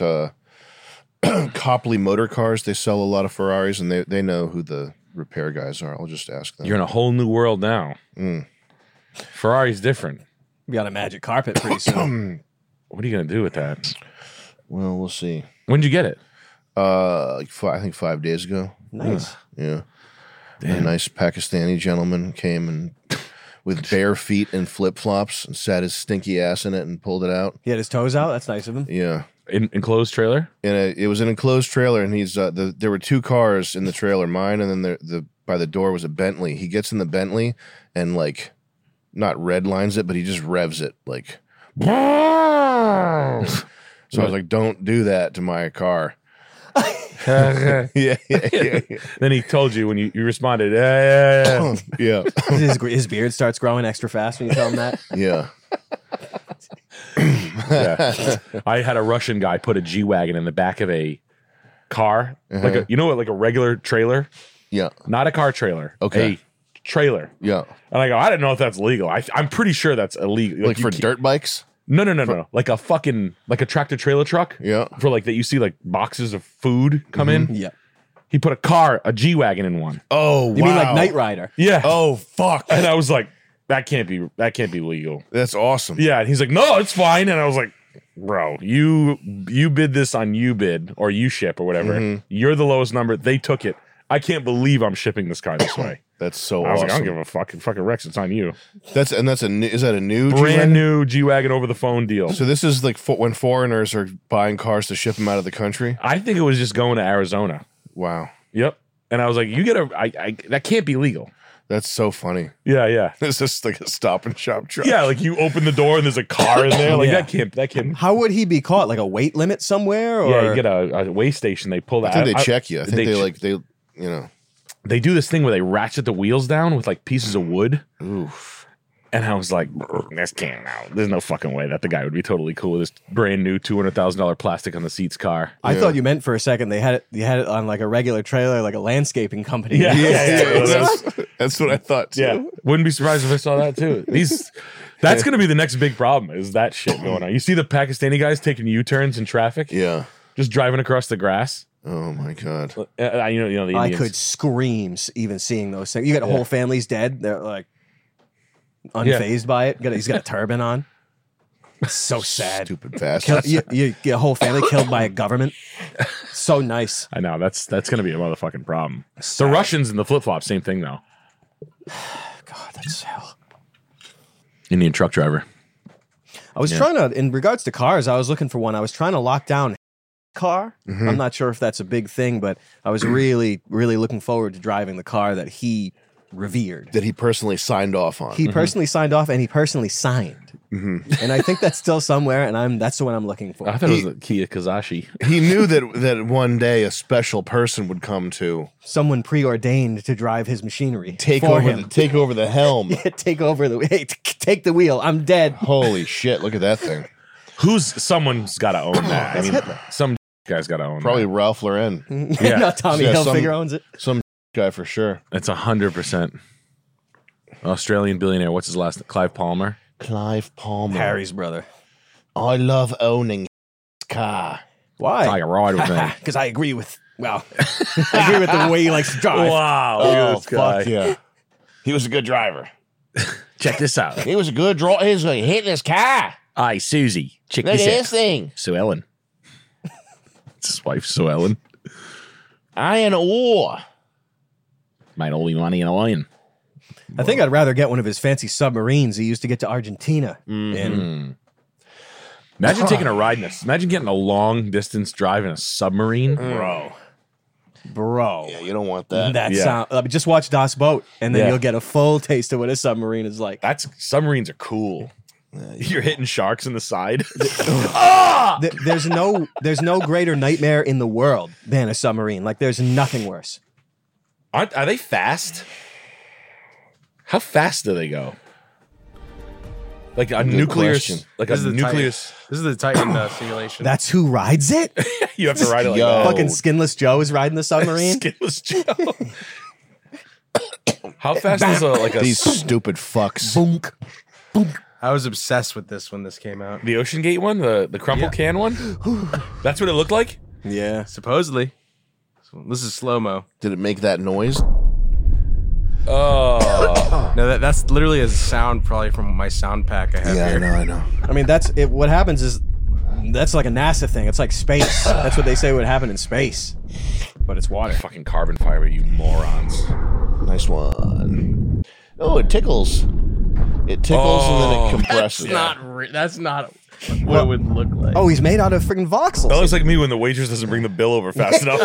Copley Motor Cars. They sell a lot of Ferraris, and they know who the repair guys are. I'll just ask them. You're in a whole new world now. Ferrari's different. we got a magic carpet pretty soon. What are you gonna do with that? Well, we'll see. When did you get it? I think 5 days ago. Nice. Yeah. A nice Pakistani gentleman came and with bare feet and flip flops and sat his stinky ass in it and pulled it out. He had his toes out. That's nice of him. Yeah. Enclosed trailer. And it was an enclosed trailer, and he's there were two cars in the trailer, mine, and then the by the door was a Bentley. He gets in the Bentley and like not red lines it, but he just revs it like. So I was like, "Don't do that to my car." yeah. Then he told you when you responded. Yeah. Yeah. His beard starts growing extra fast when you tell him that. Yeah. Yeah. I had a Russian guy put a G-Wagon in the back of a car, like a regular trailer, Yeah. not a car trailer. Okay. A trailer. Yeah. And I go, I don't know if that's legal. I'm pretty sure that's illegal. Like you for can't- dirt bikes? No. Like a fucking a tractor trailer truck. Yeah. For like that, you see like boxes of food come in. Yeah. He put a G-Wagon in one. Oh, You mean like Knight Rider? Yeah. Oh, fuck. And I was like, that can't be legal. That's awesome. Yeah. And he's like, no, it's fine. And I was like, bro, you bid this on UBid or UShip or whatever. You're the lowest number. They took it. I can't believe I'm shipping this car this way. That's so I was awesome. like, I don't give a fucking Rex. It's on you. Is that a new Brand G-Wagon? new G-Wagon over the phone deal. So this is like when foreigners are buying cars to ship them out of the country? I think it was just going to Arizona. Wow. Yep. And I was like, you get that can't be legal. That's so funny. Yeah. It's just like a stop and shop truck. Yeah, like you open the door and there's a car in there. Like Yeah. that can't. How would he be caught? Like a weight limit somewhere? Or Yeah, you get a weigh station. They pull that. I think they check you. I think they they they do this thing where they ratchet the wheels down with like pieces of wood. oof. And I was like, this can't now. There's no fucking way that the guy would be totally cool with this brand new $200,000 plastic on the seats car. I thought you meant for a second you had it on like a regular trailer, like a landscaping company. Yeah. That's what I thought too. Yeah, wouldn't be surprised if I saw that too. That's going to be the next big problem is that shit going on. You see the Pakistani guys taking U-turns in traffic, Yeah. just driving across the grass. Oh my god. You know the I Indians. could scream even seeing those things. You got whole families dead. They're like unfazed by it. He's got a turban on. It's so sad. Stupid Kill, bastards. you get a whole family killed by a government. So nice. I know that's going to be a motherfucking problem. The Russians and the flip flop, same thing though. God, that's hell. Indian truck driver. I was trying to, in regards to cars, I was looking for one. I was trying to lock down car. I'm not sure if that's a big thing, but I was really, really looking forward to driving the car that he revered. That he personally signed off on. He personally signed off and he personally signed. And I think that's still somewhere, and that's the one I'm looking for. I thought it was the Kia Kazashi. He knew that one day a special person would come to Someone preordained to drive his machinery. take for over him. the helm. Take over the take the wheel. I'm dead. Holy shit! Look at that thing. Someone's got to own that. I mean, some guy's got to own Probably that. Ralph Lauren. Yeah. No, Tommy Yeah, Hilfiger owns it. Some guy for sure. It's 100%. Australian billionaire. What's his last name? Clive Palmer. Clive Palmer. Harry's brother. I love owning car. Why? Take a ride with me. Because I agree with I agree with the way he likes to drive. Wow. Look at Oh this guy. fuck yeah! He was a good driver. Check this out. He was a good draw. He was hitting his car. Hi, Susie. Check Look at this this out. thing. Sue Ellen. It's his wife, Sue Ellen. Iron ore. Made all your money in a lion. I think I'd rather get one of his fancy submarines he used to get to Argentina. in. Imagine taking a ride in this. Imagine getting a long distance drive in a submarine. Bro. Yeah, you don't want that. That Yeah. sound. Just watch Das Boat, and then Yeah. you'll get a full taste of what a submarine is like. Submarines are cool. You're hitting sharks in the side. There's no greater nightmare in the world than a submarine. Like there's nothing worse. Are they fast? How fast do they go? Like a nuclear, question. like a This is the nucleus. Titan. This is the Titan simulation. That's who rides it. You have to ride it like Yo. that. Fucking Skinless Joe is riding the submarine. Skinless Joe. How fast is These stupid fucks. I was obsessed with this when this came out. the Ocean Gate one, the crumple can one? That's what it looked like. Yeah. Supposedly. So this is slow mo. Did it make that noise? Oh, No, that's literally a sound probably from my sound pack I have here. I know. I mean, that's it. What happens is that's like a NASA thing. It's like space. That's what they say would happen in space, but it's water. fucking carbon fiber, you morons! Nice one. Oh, it tickles. It tickles and then it compresses. That's not what it would look like. Oh, he's made out of freaking voxels. That looks like me when the waitress doesn't bring the bill over fast enough.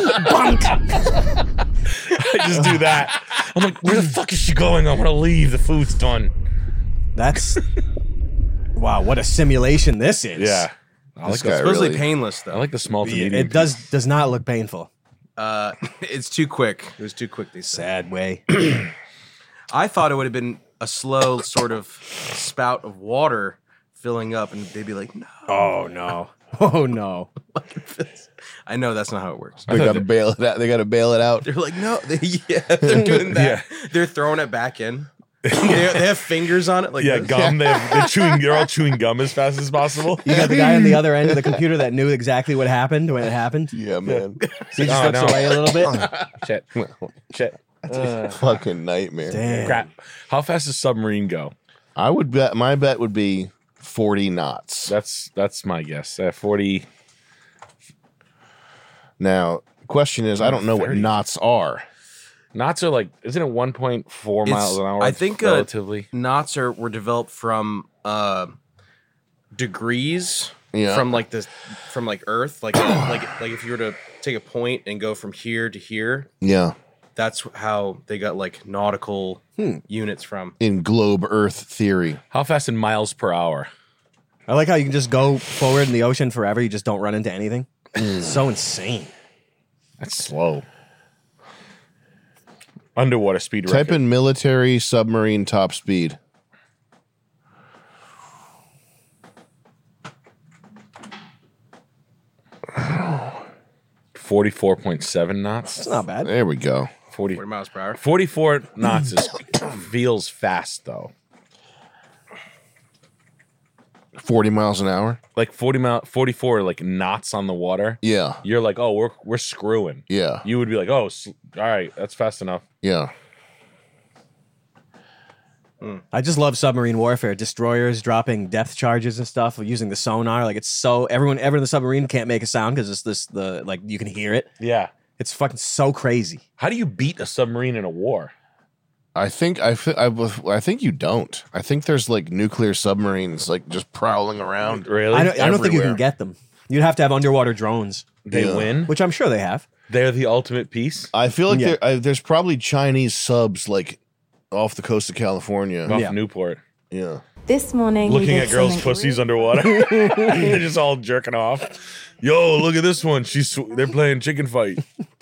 I just do that. I'm like, where the fuck is she going? I want to leave. The food's done. That's wow. What a simulation this is. Yeah. I like, guy the, Supposedly really- painless though. I like the small to Yeah, medium. it does not look painful. It's too quick. It was too quick. They said. Sad way. I thought it would have been a slow sort of spout of water filling up, and they'd be like, "No." Oh no. Oh no. I know that's not how it works. They gotta bail it out. They gotta bail it out. They're like, "No." They're doing that. They're throwing it back in. They have fingers on it. Like Yeah, this. gum. They're all chewing gum as fast as possible. You got the guy on the other end of the computer that knew exactly what happened when it happened. Yeah, man. So he just Oh, looks no. away a little bit. Shit. Shit. Fucking nightmare. Damn. Crap. How fast does submarine go? I would bet. My bet would be 40 knots. That's my guess. 40. Now, question is, I don't know what 30. knots are. Knots are like, isn't it 1.4 miles an hour? I think relatively. knots were developed from degrees Yeah. from like Earth, like if you were to take a point and go from here to here, Yeah. that's how they got like nautical units from. In globe Earth theory. How fast in miles per hour? I like how you can just go forward in the ocean forever. You just don't run into anything. It's so insane. That's slow. Underwater speed Type record. in military submarine top speed. $44.7 knots. It's not bad. There we go. 40 40 miles per hour. 44 knots feels fast though. 40 miles an hour. Like 44 like knots on the water. Yeah. You're like, oh, we're screwing. Yeah. You would be like, oh, all right, that's fast enough. Yeah. I just love submarine warfare. Destroyers dropping depth charges and stuff using the sonar. Like it's so everyone in the submarine can't make a sound because it's the like you can hear it. Yeah. It's fucking so crazy. How do you beat a submarine in a war? I think you don't. I think there's like nuclear submarines like just prowling around. Really? I don't think you Everywhere. can get them. You'd have to have underwater drones, They Yeah. win. which I'm sure they have. They're the ultimate piece. I feel like Yeah. there's probably Chinese subs like off the coast of California. Off Yeah. Newport. Yeah. This morning, we Looking did at girls' something pussies really- underwater. They're just all jerking off. Yo, look at this one. They're playing chicken fight.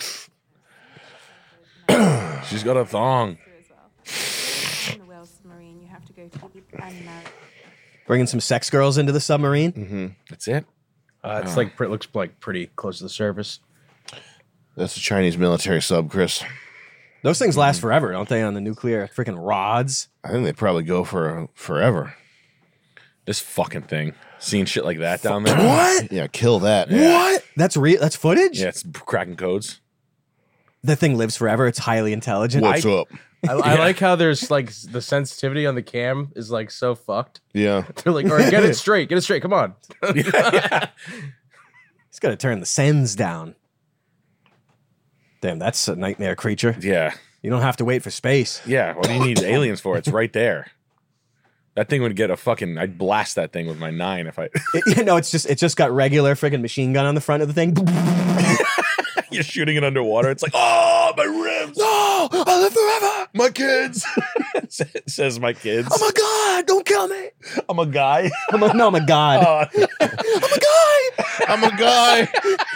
She's got a thong. In the Whale submarine, you have to go to deep and narrow. Bringing some sex girls into the submarine. That's it. It's like looks like pretty close to the surface. That's a Chinese military sub, Chris. Those things last forever, don't they? On the nuclear freaking rods. I think they probably go for forever. This fucking thing. Seeing shit like that down there. What? Yeah, kill that. What? That's real. That's footage. Yeah, it's cracking codes. The thing lives forever. It's highly intelligent. What's up? I like how there's like the sensitivity on the cam is like so fucked. Yeah. They're like, all right, get it straight. Come on. He's got to turn the sends down. Damn, that's a nightmare creature. Yeah. You don't have to wait for space. Yeah. What do you need aliens for? It's right there. That thing would get a fucking. I'd blast that thing with my 9 if I. It's just got regular freaking machine gun on the front of the thing. You're shooting it underwater. It's like, oh, my ribs. No, I live forever. My kids. Says my kids. I'm a god. Don't kill me. I'm a guy. I'm a god. I'm a guy.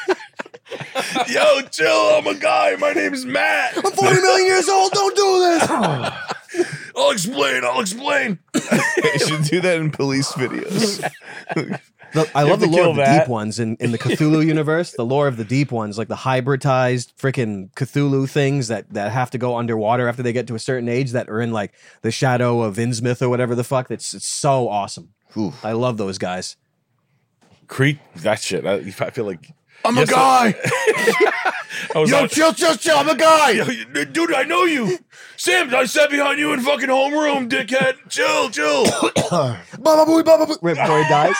Yo, chill. I'm a guy. My name's Matt. I'm 40 million years old. Don't do this. I'll explain. I should do that in police videos. I love the to lore kill of the that. deep ones in the Cthulhu universe. The lore of the deep ones, like the hybridized freaking Cthulhu things that have to go underwater after they get to a certain age, that are in like the shadow of Innsmouth or whatever the fuck. It's so awesome. Ooh. I love those guys. That shit. I feel like. I'm a Yes, guy. I was Yo, on- chill. I'm a guy. Yo, dude, I know you. Sam, I sat behind you in fucking homeroom, dickhead. Chill. Baba booey, right before he dies.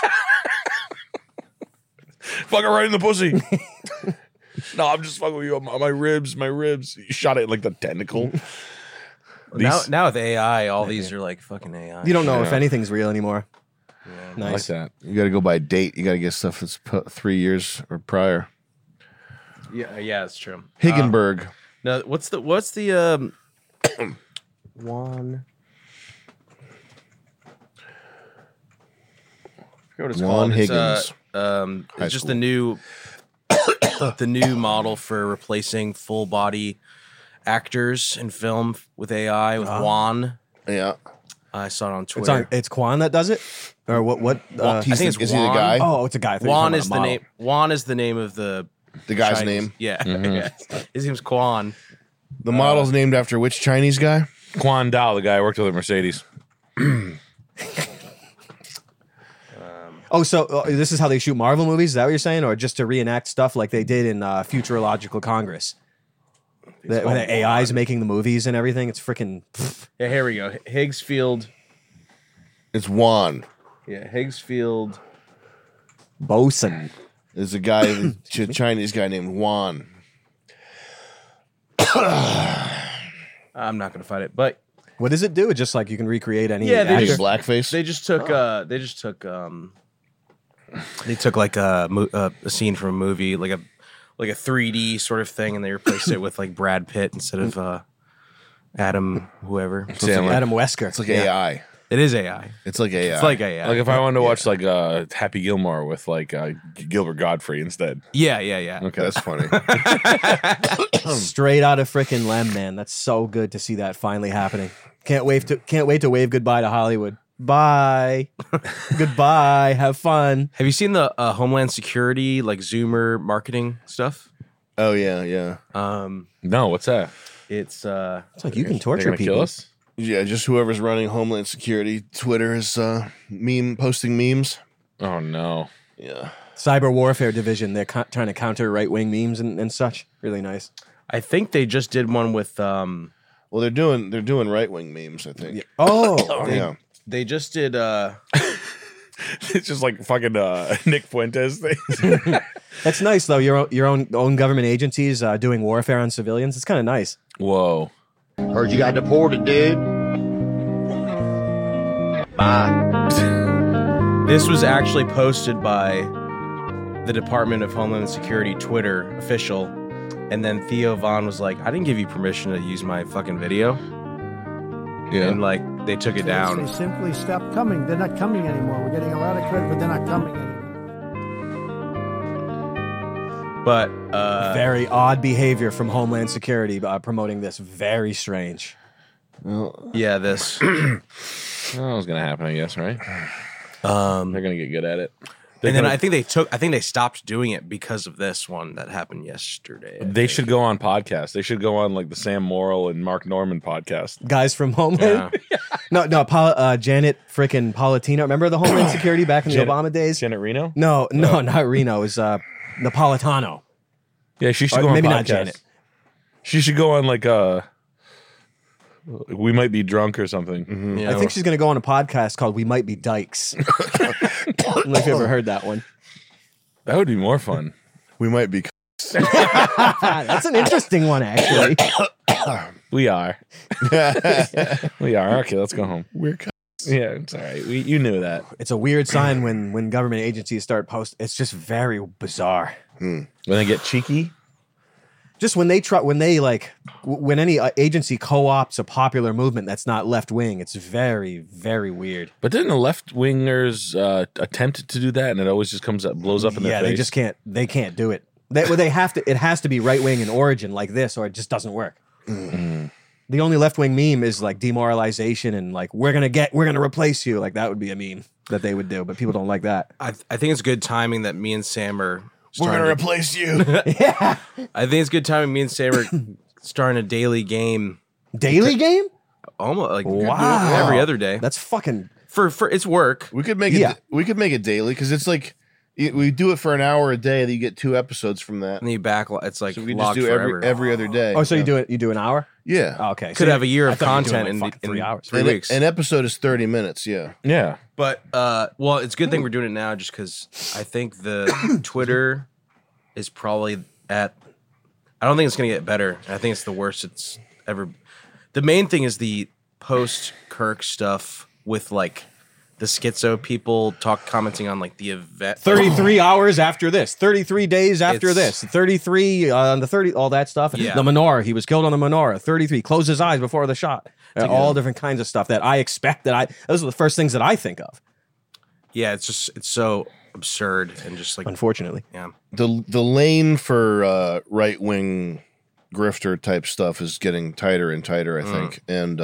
Fuck her right in the pussy. No, I'm just fucking with you. My ribs. You shot it in like the tentacle. Now with AI, all these are like fucking AI. You don't know if anything's real anymore. I like Nice. that. You got to go by date. You got to get stuff that's 3 years or prior. Yeah, it's true. Higgenberg. No, what's the Juan? I forget what it's Juan called. Higgins. High It's just school. the new model for replacing full body actors in film with AI with Juan. Yeah. I saw it on Twitter. It's Quan that does it, or what? I think it's is he the Juan. guy? Oh, it's a guy. I thought you were Juan talking is about the a name. Juan is the name of the The guy's Chinese- name. Yeah, yeah. His name's Quan. The model's named after which Chinese guy? Quan Dao, the guy I worked with at Mercedes. Oh, so this is how they shoot Marvel movies? Is that what you're saying, or just to reenact stuff like they did in Futurological Congress? When the AI's making the movies and everything, it's freaking. Yeah, here we go. Higgsfield. It's Juan. Yeah, Higgsfield. Bosun. There's a guy, a Chinese guy named Juan. I'm not gonna find it, but What does it do? It's just like you can recreate any. Yeah, they actor. Big blackface. they just took like a scene from a movie, like a 3D sort of thing, and they replaced it with like Brad Pitt instead of Adam whoever. Sandler. Adam Wesker. It's like AI. It is AI. It's like AI. It's like AI. Like if I wanted to watch like Happy Gilmore with like Gilbert Godfrey instead. yeah. Okay, That's funny. Straight out of freaking Lem, man. That's so good to see that finally happening. Can't wait to wave goodbye to Hollywood. Bye. Goodbye. Have fun. Have you seen the Homeland Security like Zoomer marketing stuff? Oh yeah, yeah. Um, no, what's that? It's It's like you can They're torture gonna people. kill us. Yeah, just whoever's running Homeland Security, Twitter is posting memes. Oh no. Yeah. Cyber warfare division. They're trying to counter right wing memes and such. Really nice. I think they just did one with Well, they're doing right wing memes. I think. Oh, Yeah. they just did It's just like fucking Nick Fuentes thing. that's nice though. Your own government agencies doing warfare on civilians. It's kind of nice. Whoa. Heard you got deported, dude. Bye. This was actually posted by the Department of Homeland Security Twitter official, and then Theo Von was like, "I didn't give you permission to use my fucking video," Yeah. and like they took it They down. simply stopped coming. They're not coming anymore. We're getting a lot of credit, but they're not coming anymore. But Very odd behavior from Homeland Security promoting this. Very strange. yeah, this That was gonna happen, I guess, right? They're gonna get good at it. and then I think they stopped doing it because of this one that happened yesterday. They should go on podcasts. They should go on like the Sam Morrill and Mark Norman podcast. Guys from Homeland. No, Janet frickin' Politina. Remember the Homeland Security back in the Janet- Obama days? Janet Reno? No, not Reno. It was Napolitano. Yeah, she should Or go on maybe podcasts. not Janet. She should go on like We Might Be Drunk or something. Yeah, I think she's going to go on a podcast called We Might Be Dykes. I don't know if you ever heard that one. That would be more fun. We might be. That's an interesting one, actually. We are. We are. Okay, let's go home. We're. Yeah, it's all right. You knew that. It's a weird sign when government agencies start post. It's just very bizarre. When they get cheeky. Just when when any agency co-opts a popular movement that's not left wing, it's very, very weird. But didn't the left wingers attempt to do that, and it always just blows up in their Yeah, face? they just can't. They can't do it. They have to. It has to be right wing in origin like this, or it just doesn't work. The only left wing meme is like demoralization and like we're gonna replace you. Like that would be a meme that they would do, but people don't like that. I think it's good timing that me and Sam are. We're gonna starting to- replace you. Yeah, I think it's good timing. Me and Sam are starting a daily game, daily game. almost like Wow. every other day. That's fucking. For it's work. We could make it. Yeah. We could make it daily because it's like we do it for an hour a day. That you get 2 episodes from that. And the backlog, it's like So we just locked do forever. every other day. Oh, so you do an hour? Yeah. Oh, okay, Could so have a year I of thought you were doing, content like, fucking 3 hours. 3 An- weeks. An episode is 30 minutes. Yeah. Yeah. But well, it's a good thing we're doing it now, just because I think the Twitter is probably at. I don't think it's gonna get better. I think it's the worst it's ever. The main thing is the post Kirk stuff with like the schizo people commenting on like the event. 33 hours after this, 33 days after It's- this, 33 on the 30, all that stuff. Yeah. The menorah, he was killed on the menorah. 33, closed his eyes before the shot. All different kinds of stuff that I expect those are the first things that I think of, Yeah, it's so absurd and just like unfortunately. yeah. The lane for right wing grifter type stuff is getting tighter and tighter. I think, and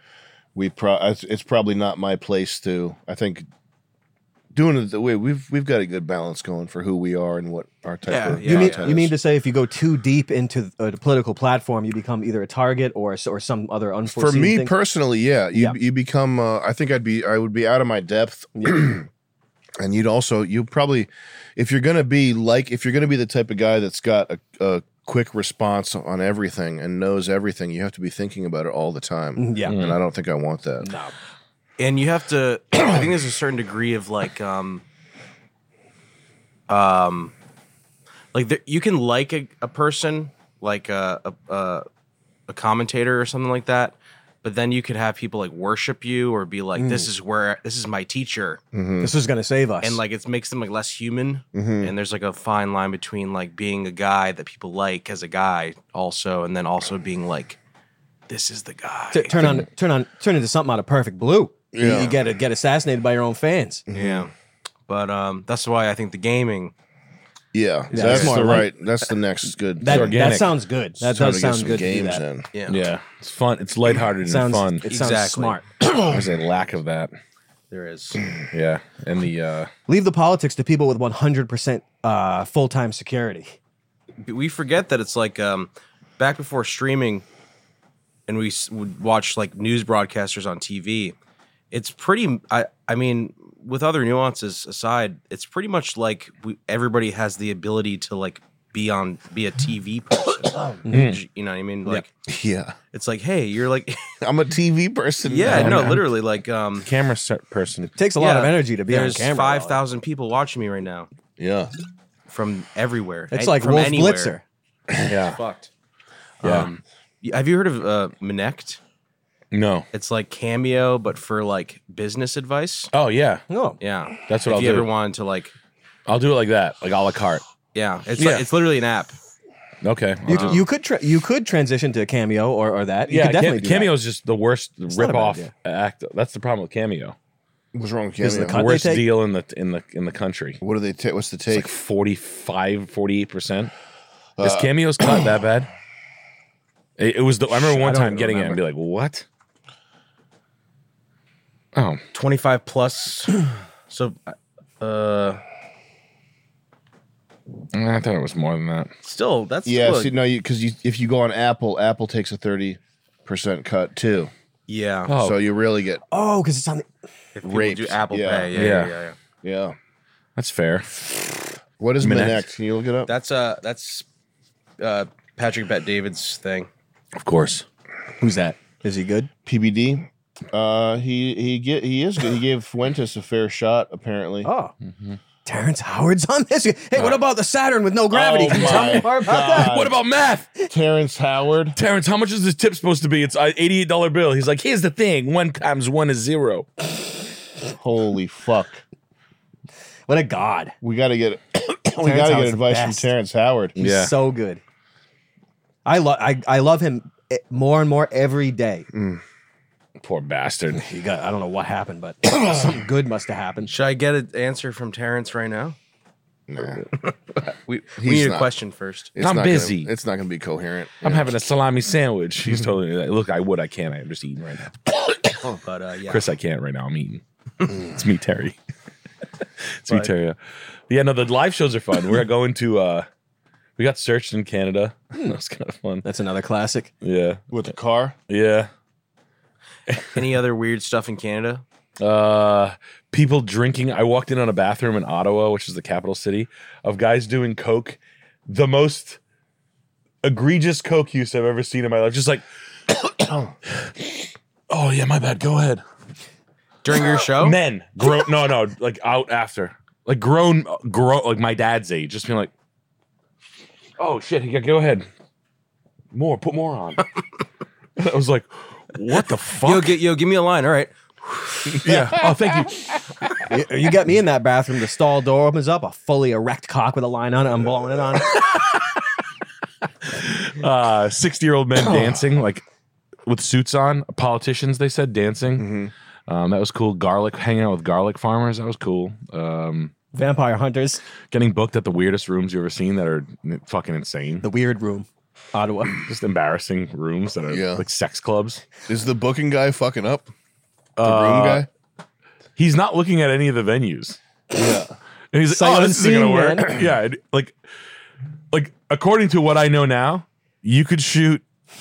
it's probably not my place to. I think doing it the way we've got a good balance going for who we are and what our type Yeah, of yeah. You mean content you mean is. to say if you go too deep into a political platform, you become either a target or some other For unforeseen me thing? personally, yeah, Yeah. you become. I think I would be out of my depth, and you probably, if you're gonna be the type of guy that's got a quick response on everything and knows everything, you have to be thinking about it all the time. Yeah. And I don't think I want that. No. And you have to. I think there's a certain degree of like, you can like a person, like a commentator or something like that, but then you could have people like worship you or be like, this is my teacher, This is going to save us. and like it makes them like less human. Mm-hmm. And there's like a fine line between like being a guy that people like as a guy, also, and then also being like, this is the guy. turn into something out of Perfect Blue. Yeah. You get assassinated by your own fans. Yeah, but that's why I think the gaming. Yeah, Yeah, that's it's more the like- right. That's the next good. That organic. sounds good. That Time does to get sound some good. To do games that. in. Yeah, Yeah. It's fun. It's lighthearted and Sounds fun. It sounds Exactly. smart. There's a lack of that. there is. Yeah. And the Leave the politics to people with 100% full-time security. We forget that it's like back before streaming, and we would watch like news broadcasters on TV, it's pretty. I mean, with other nuances aside, it's pretty much like everybody has the ability to like be a TV person. You know what I mean? Like, Yeah. it's like, hey, you're like, I'm a TV person. yeah, now. no, literally, like, Camera person. It takes a lot of energy to be on there's camera. 5,000 people watching me right now Yeah. from everywhere. It's like from Wolf anywhere. Blitzer. Yeah. Fucked. Yeah. Have you heard of Minect? No. It's like Cameo, but for like business advice. Oh yeah. Oh, Yeah, That's what if I'll you do. ever wanted to like, I'll do it like that, like a la carte. yeah, it's Yeah. like, it's literally an app. Okay. you could transition to Cameo or that. You Yeah, could definitely do Cameo is just the worst not a rip bad off idea. act. That's the problem with Cameo. What's wrong with Because of the Cameo? cut they Worst take? deal in the country. What do they take? What's the It's take? like 48%. Is Cameo's cut that bad? It was. I remember one don't time even getting it and remember. be like, "What?" Oh, 25 plus. So, I thought it was more than that. still, that's Yeah, still see, no, because if you go on Apple takes a 30% cut too. yeah. Oh, So you really get Oh, because it's on the. If people raped. do Apple Yeah. Pay, Yeah. yeah. yeah. that's fair. What is Minect. Minect? Can you look it up? That's Patrick Bet David's thing. Of course. Who's that? Is he good? PBD. He is good. He gave Fuentes a fair shot apparently. Oh, Terrence Howard's on this. Hey, what about the Saturn with no gravity? Oh Can you tell me my more about God. What about math? Terrence Howard. Terrence, how much is this tip supposed to be? It's an $88 bill. He's like, here's the thing: 1 times 1 is 0. Holy fuck. that? What a god! We got to get Howard's the advice from best. Terrence Howard. He's Yeah. so good. I love him more and more every day. Poor bastard. I don't know what happened, but something good must have happened. Should I get an answer from Terrence right now? Nah. We He's need a not. question first. It's I'm not busy. It's not going to be coherent. I'm having a salami sandwich. He's totally like, look, I can't. I'm just eating right now. But yeah, Chris, I can't right now. I'm eating. It's me, Terry. It's me, Terry. Yeah, no, the live shows are fun. We're going to, we got searched in Canada. That was kind of fun. That's another classic. Yeah. with the car. Yeah. any other weird stuff in Canada? People drinking. I walked in on a bathroom in Ottawa, which is the capital city, of guys doing coke. The most egregious coke use I've ever seen in my life. Just like, oh yeah, my bad. Go ahead. During your show? Men, grown. No, like out after, like grown, like my dad's age. Just being like, oh shit, go ahead. Put more on. I was like, what the fuck? Yo, give me a line. All right. Yeah. Oh, thank you. You got me in that bathroom. The stall door opens up. A fully erect cock with a line on it. I'm blowing it on. 60-year-old men dancing, like with suits on. Politicians, they said, dancing. That was cool. Hanging out with garlic farmers. That was cool. Vampire hunters. Getting booked at the weirdest rooms you've ever seen that are fucking insane. The weird room. Ottawa. Just embarrassing rooms that are like sex clubs. Is the booking guy fucking up? The room guy? He's not looking at any of the venues. Yeah. And he's like, Sight oh, this isn't going to unseen, work. Yeah. Like, according to what I know now, you could shoot.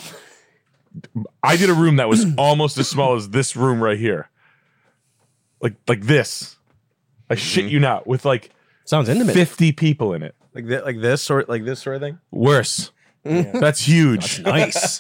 I did a room that was almost as small as this room right here. Like this. I shit you not. With like Sounds intimate. 50 people in it. Like this sort of thing. Worse. That's huge. Nice.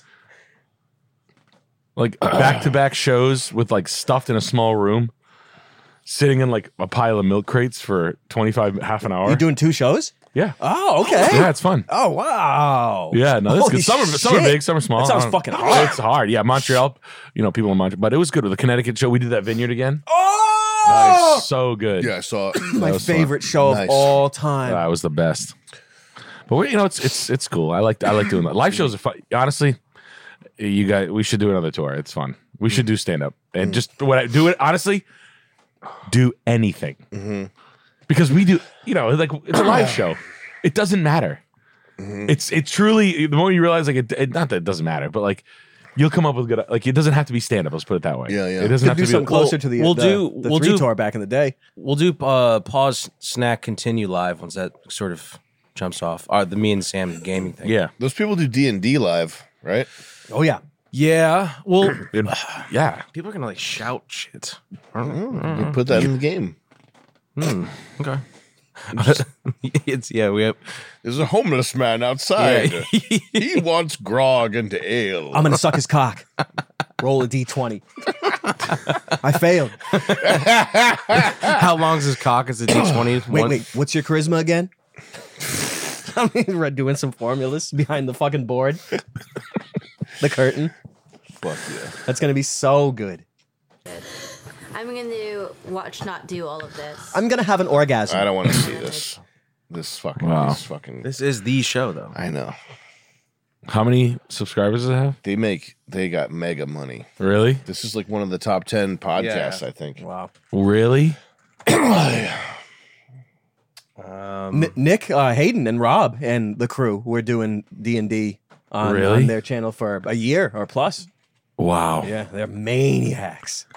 Like back-to-back shows with like stuffed in a small room, sitting in like a pile of milk crates for half an hour. You doing 2 shows? Yeah. Oh, okay. Yeah, it's fun. Oh, wow. Yeah, no, that's Holy good. Some are shit. big, some are small. That sounds I don't- fucking hard. It's hard. Yeah, Montreal, people in Montreal. But it was good with the Connecticut show. We did that Vineyard again. Oh! So good. Yeah, I saw it. My was fun. favorite show Nice. of all time. That was the best. But it's cool. I like doing that. Live shows are fun. Honestly, you guys, we should do another tour. It's fun. We should do stand up and just do it. Honestly, do anything because we do. Like it's a live show. It doesn't matter. It's truly the more you realize like it not that it doesn't matter, but like you'll come up with good. Like it doesn't have to be stand up. Let's put it that way. Yeah, yeah. It doesn't Could have do to be something closer to the we'll the do 3 tour back in the day. We'll do pause, snack, continue live once that sort of jumps off. The me and Sam gaming thing. Yeah. Those people do D&D live, right? Oh, yeah. Yeah. Well, Yeah. people are gonna like shout shit. You put that in the game. Okay. It's we have. There's a homeless man outside. Yeah. He wants grog and ale. I'm gonna suck his cock. Roll a d20. I failed. How long's his cock? Is it D20? Wait. What's your charisma again? I'm doing some formulas behind the fucking board. The curtain. Fuck yeah. That's gonna be so good. I'm going to watch not do all of this. I'm gonna have an orgasm. I don't want to see this. This fucking. Wow. This fucking. This is the show, though. I know. How many subscribers does it have? They got mega money. Really? This is like one of the top 10 podcasts, I think. Wow. Really? Nick, Hayden, and Rob and the crew were doing D&D Really? on their channel for a year or plus. Wow. Yeah, they're maniacs.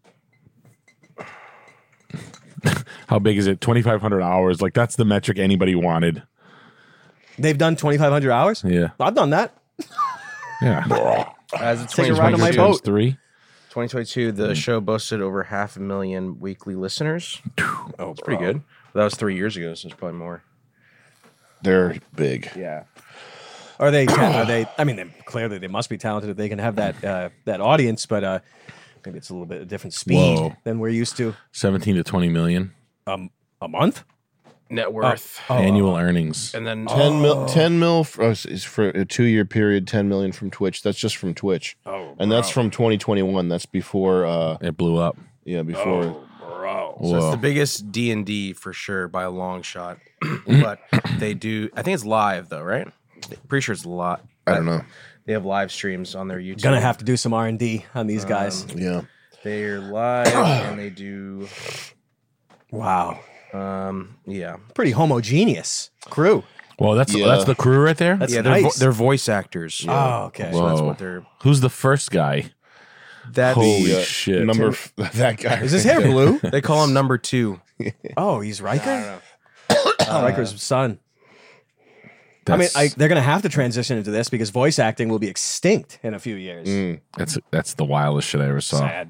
How big is it? 2,500 hours. Like that's the metric anybody wanted. They've done 2,500 hours? Yeah. I've done that. Yeah. As of Take a ride on my 2022, boat. 2022, the show boasted over 500,000 weekly listeners. Oh, It's pretty good. That was 3 years ago, so it's probably more. They're big. Yeah. Are they? I mean, clearly they must be talented if they can have that audience. But maybe it's a little bit of different speed Whoa. than we're used to. 17 to 20 million A month? Net worth. annual earnings. And then 10 mil is for a 2-year period, 10 million from Twitch. That's just from Twitch. Oh, and that's from 2021. That's before It blew up. before bro. So it's the biggest D&D for sure by a long shot. But they do, I think it's live though, right? Pretty sure it's live. I don't know. They have live streams on their YouTube. Gonna have to do some R&D on these guys. Yeah. They're live and they do, Wow. yeah. Pretty homogeneous crew. Well, that's Yeah. that's the crew right there. That's Yeah, nice. they're voice actors. Oh, okay. So that's Whoa. what they're, Who's the first guy? that's, Holy shit. That guy. Is his hair blue? they call him number 2. Oh, he's Riker? I don't know. Riker's son. That's, They're going to have to transition into this because voice acting will be extinct in a few years. that's the wildest shit I ever saw. Sad.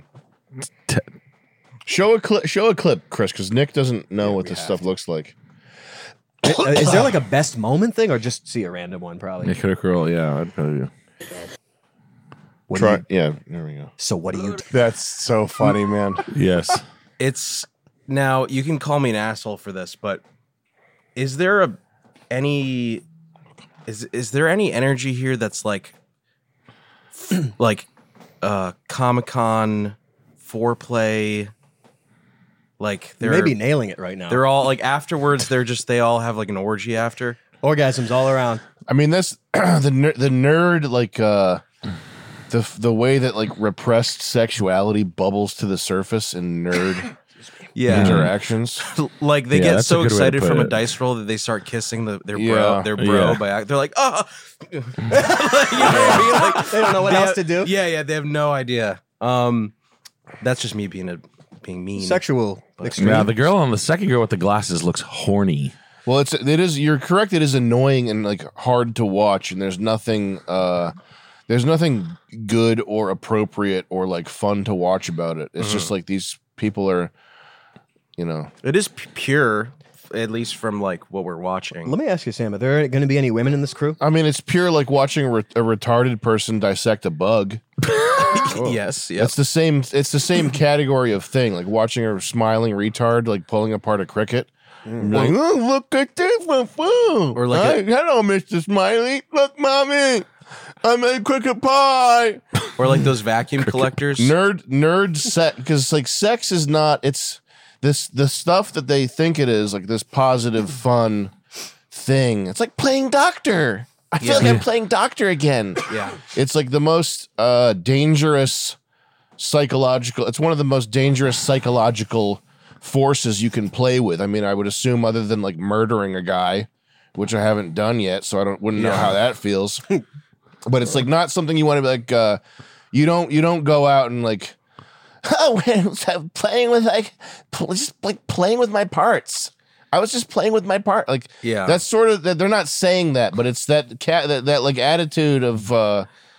Show a clip, Chris, because Nick doesn't know what this stuff looks like. Is there like a best moment thing or just see a random one probably? Nick Curl, yeah, I'd probably do. What Try, do yeah, there we go. So what do you do? That's so funny, man. Yes. It's now you can call me an asshole for this, but is there any energy here that's like Comic-Con foreplay? Like You may be nailing it right now. they're all like afterwards. They all have like an orgy after. Orgasms all around. I mean, that's the nerd like the way that like repressed sexuality bubbles to the surface in nerd Yeah, interactions. like they Yeah, get that's a so good way to excited put from a it. dice roll that they start kissing their bro. Yeah. Their bro Yeah. by they're like, oh, you know what I mean? Like, They don't know what else to do. Yeah, they have no idea. That's just me being mean. Sexual extreme. Now the girl on the second girl with the glasses looks horny. Well, it is. You're correct. It is annoying and like hard to watch, and there's nothing good or appropriate or like fun to watch about it. It's just like these people are, you know. It is pure, at least from like what we're watching. Let me ask you, Sam, are there going to be any women in this crew? I mean, it's pure like watching a retarded person dissect a bug. Yes, That's the same. It's the same category of thing. Like watching a smiling retard like pulling apart a cricket. And be like, oh, look at this one, fool. Or like hello, Mr. Smiley. Look, mommy, I made cricket pie. or like those vacuum collectors. Nerd sex, because like sex is not. It's the stuff that they think it is, like this positive, fun thing. It's like playing doctor. I feel like I'm playing doctor again. Yeah. It's like the most dangerous psychological. It's one of the most dangerous psychological forces you can play with. I mean, I would assume other than like murdering a guy, which I haven't done yet, so wouldn't know how that feels. But it's like not something you want to be like. You don't go out and like. Oh, playing with playing with my parts. I was just playing with my part. Like, Yeah. that's sort of that. They're not saying that, but it's that like attitude of,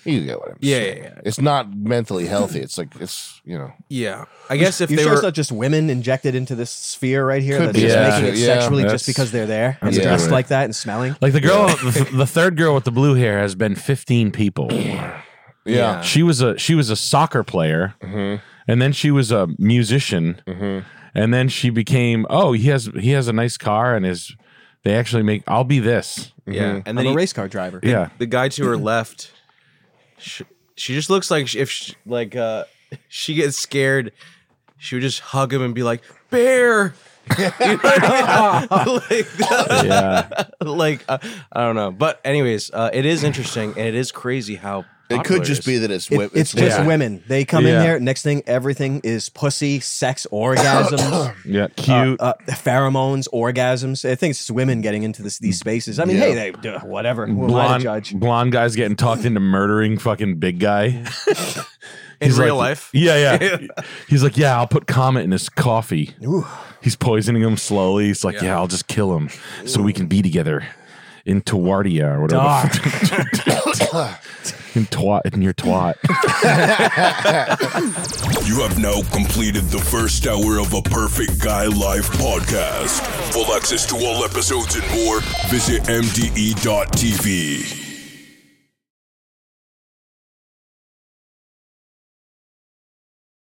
You get what I'm Yeah, saying. yeah. It's not mentally healthy. It's like it's Yeah, I guess if You they sure were it's not just women injected into this sphere right here Could that's be. just Yeah. making it Yeah. sexually That's- just because they're there and Yeah. dressed like that and smelling? Like the girl, the third girl with the blue hair has been 15 people. yeah. She was a soccer player, and then she was a musician, and then she became. Oh, he has a nice car, and they actually make. I'll be this. yeah, and I'm then a race car driver. Yeah. the guy to her left, she just looks like if she gets scared, she would just hug him and be like, "Bear." You know what I mean? Yeah. I don't know, but anyways, it is interesting and it is crazy how It popular could just is. be that it's It's just Yeah. women. They come in Yeah. there. Next thing, everything is pussy, sex, orgasms, Yeah. Cute. pheromones, orgasms. I think it's just women getting into these spaces. I mean, hey, they whatever. Who am I to judge? blonde guys getting talked into murdering fucking big guy. in He's real like- life. Yeah. He's like, yeah, I'll put Comet in his coffee. He's poisoning him slowly. He's like, yeah, I'll just kill him so we can be together in Tawardia or whatever. in your twat. You have now completed the first hour of a Perfect Guy Live podcast. For access to all episodes and more, visit mde.tv.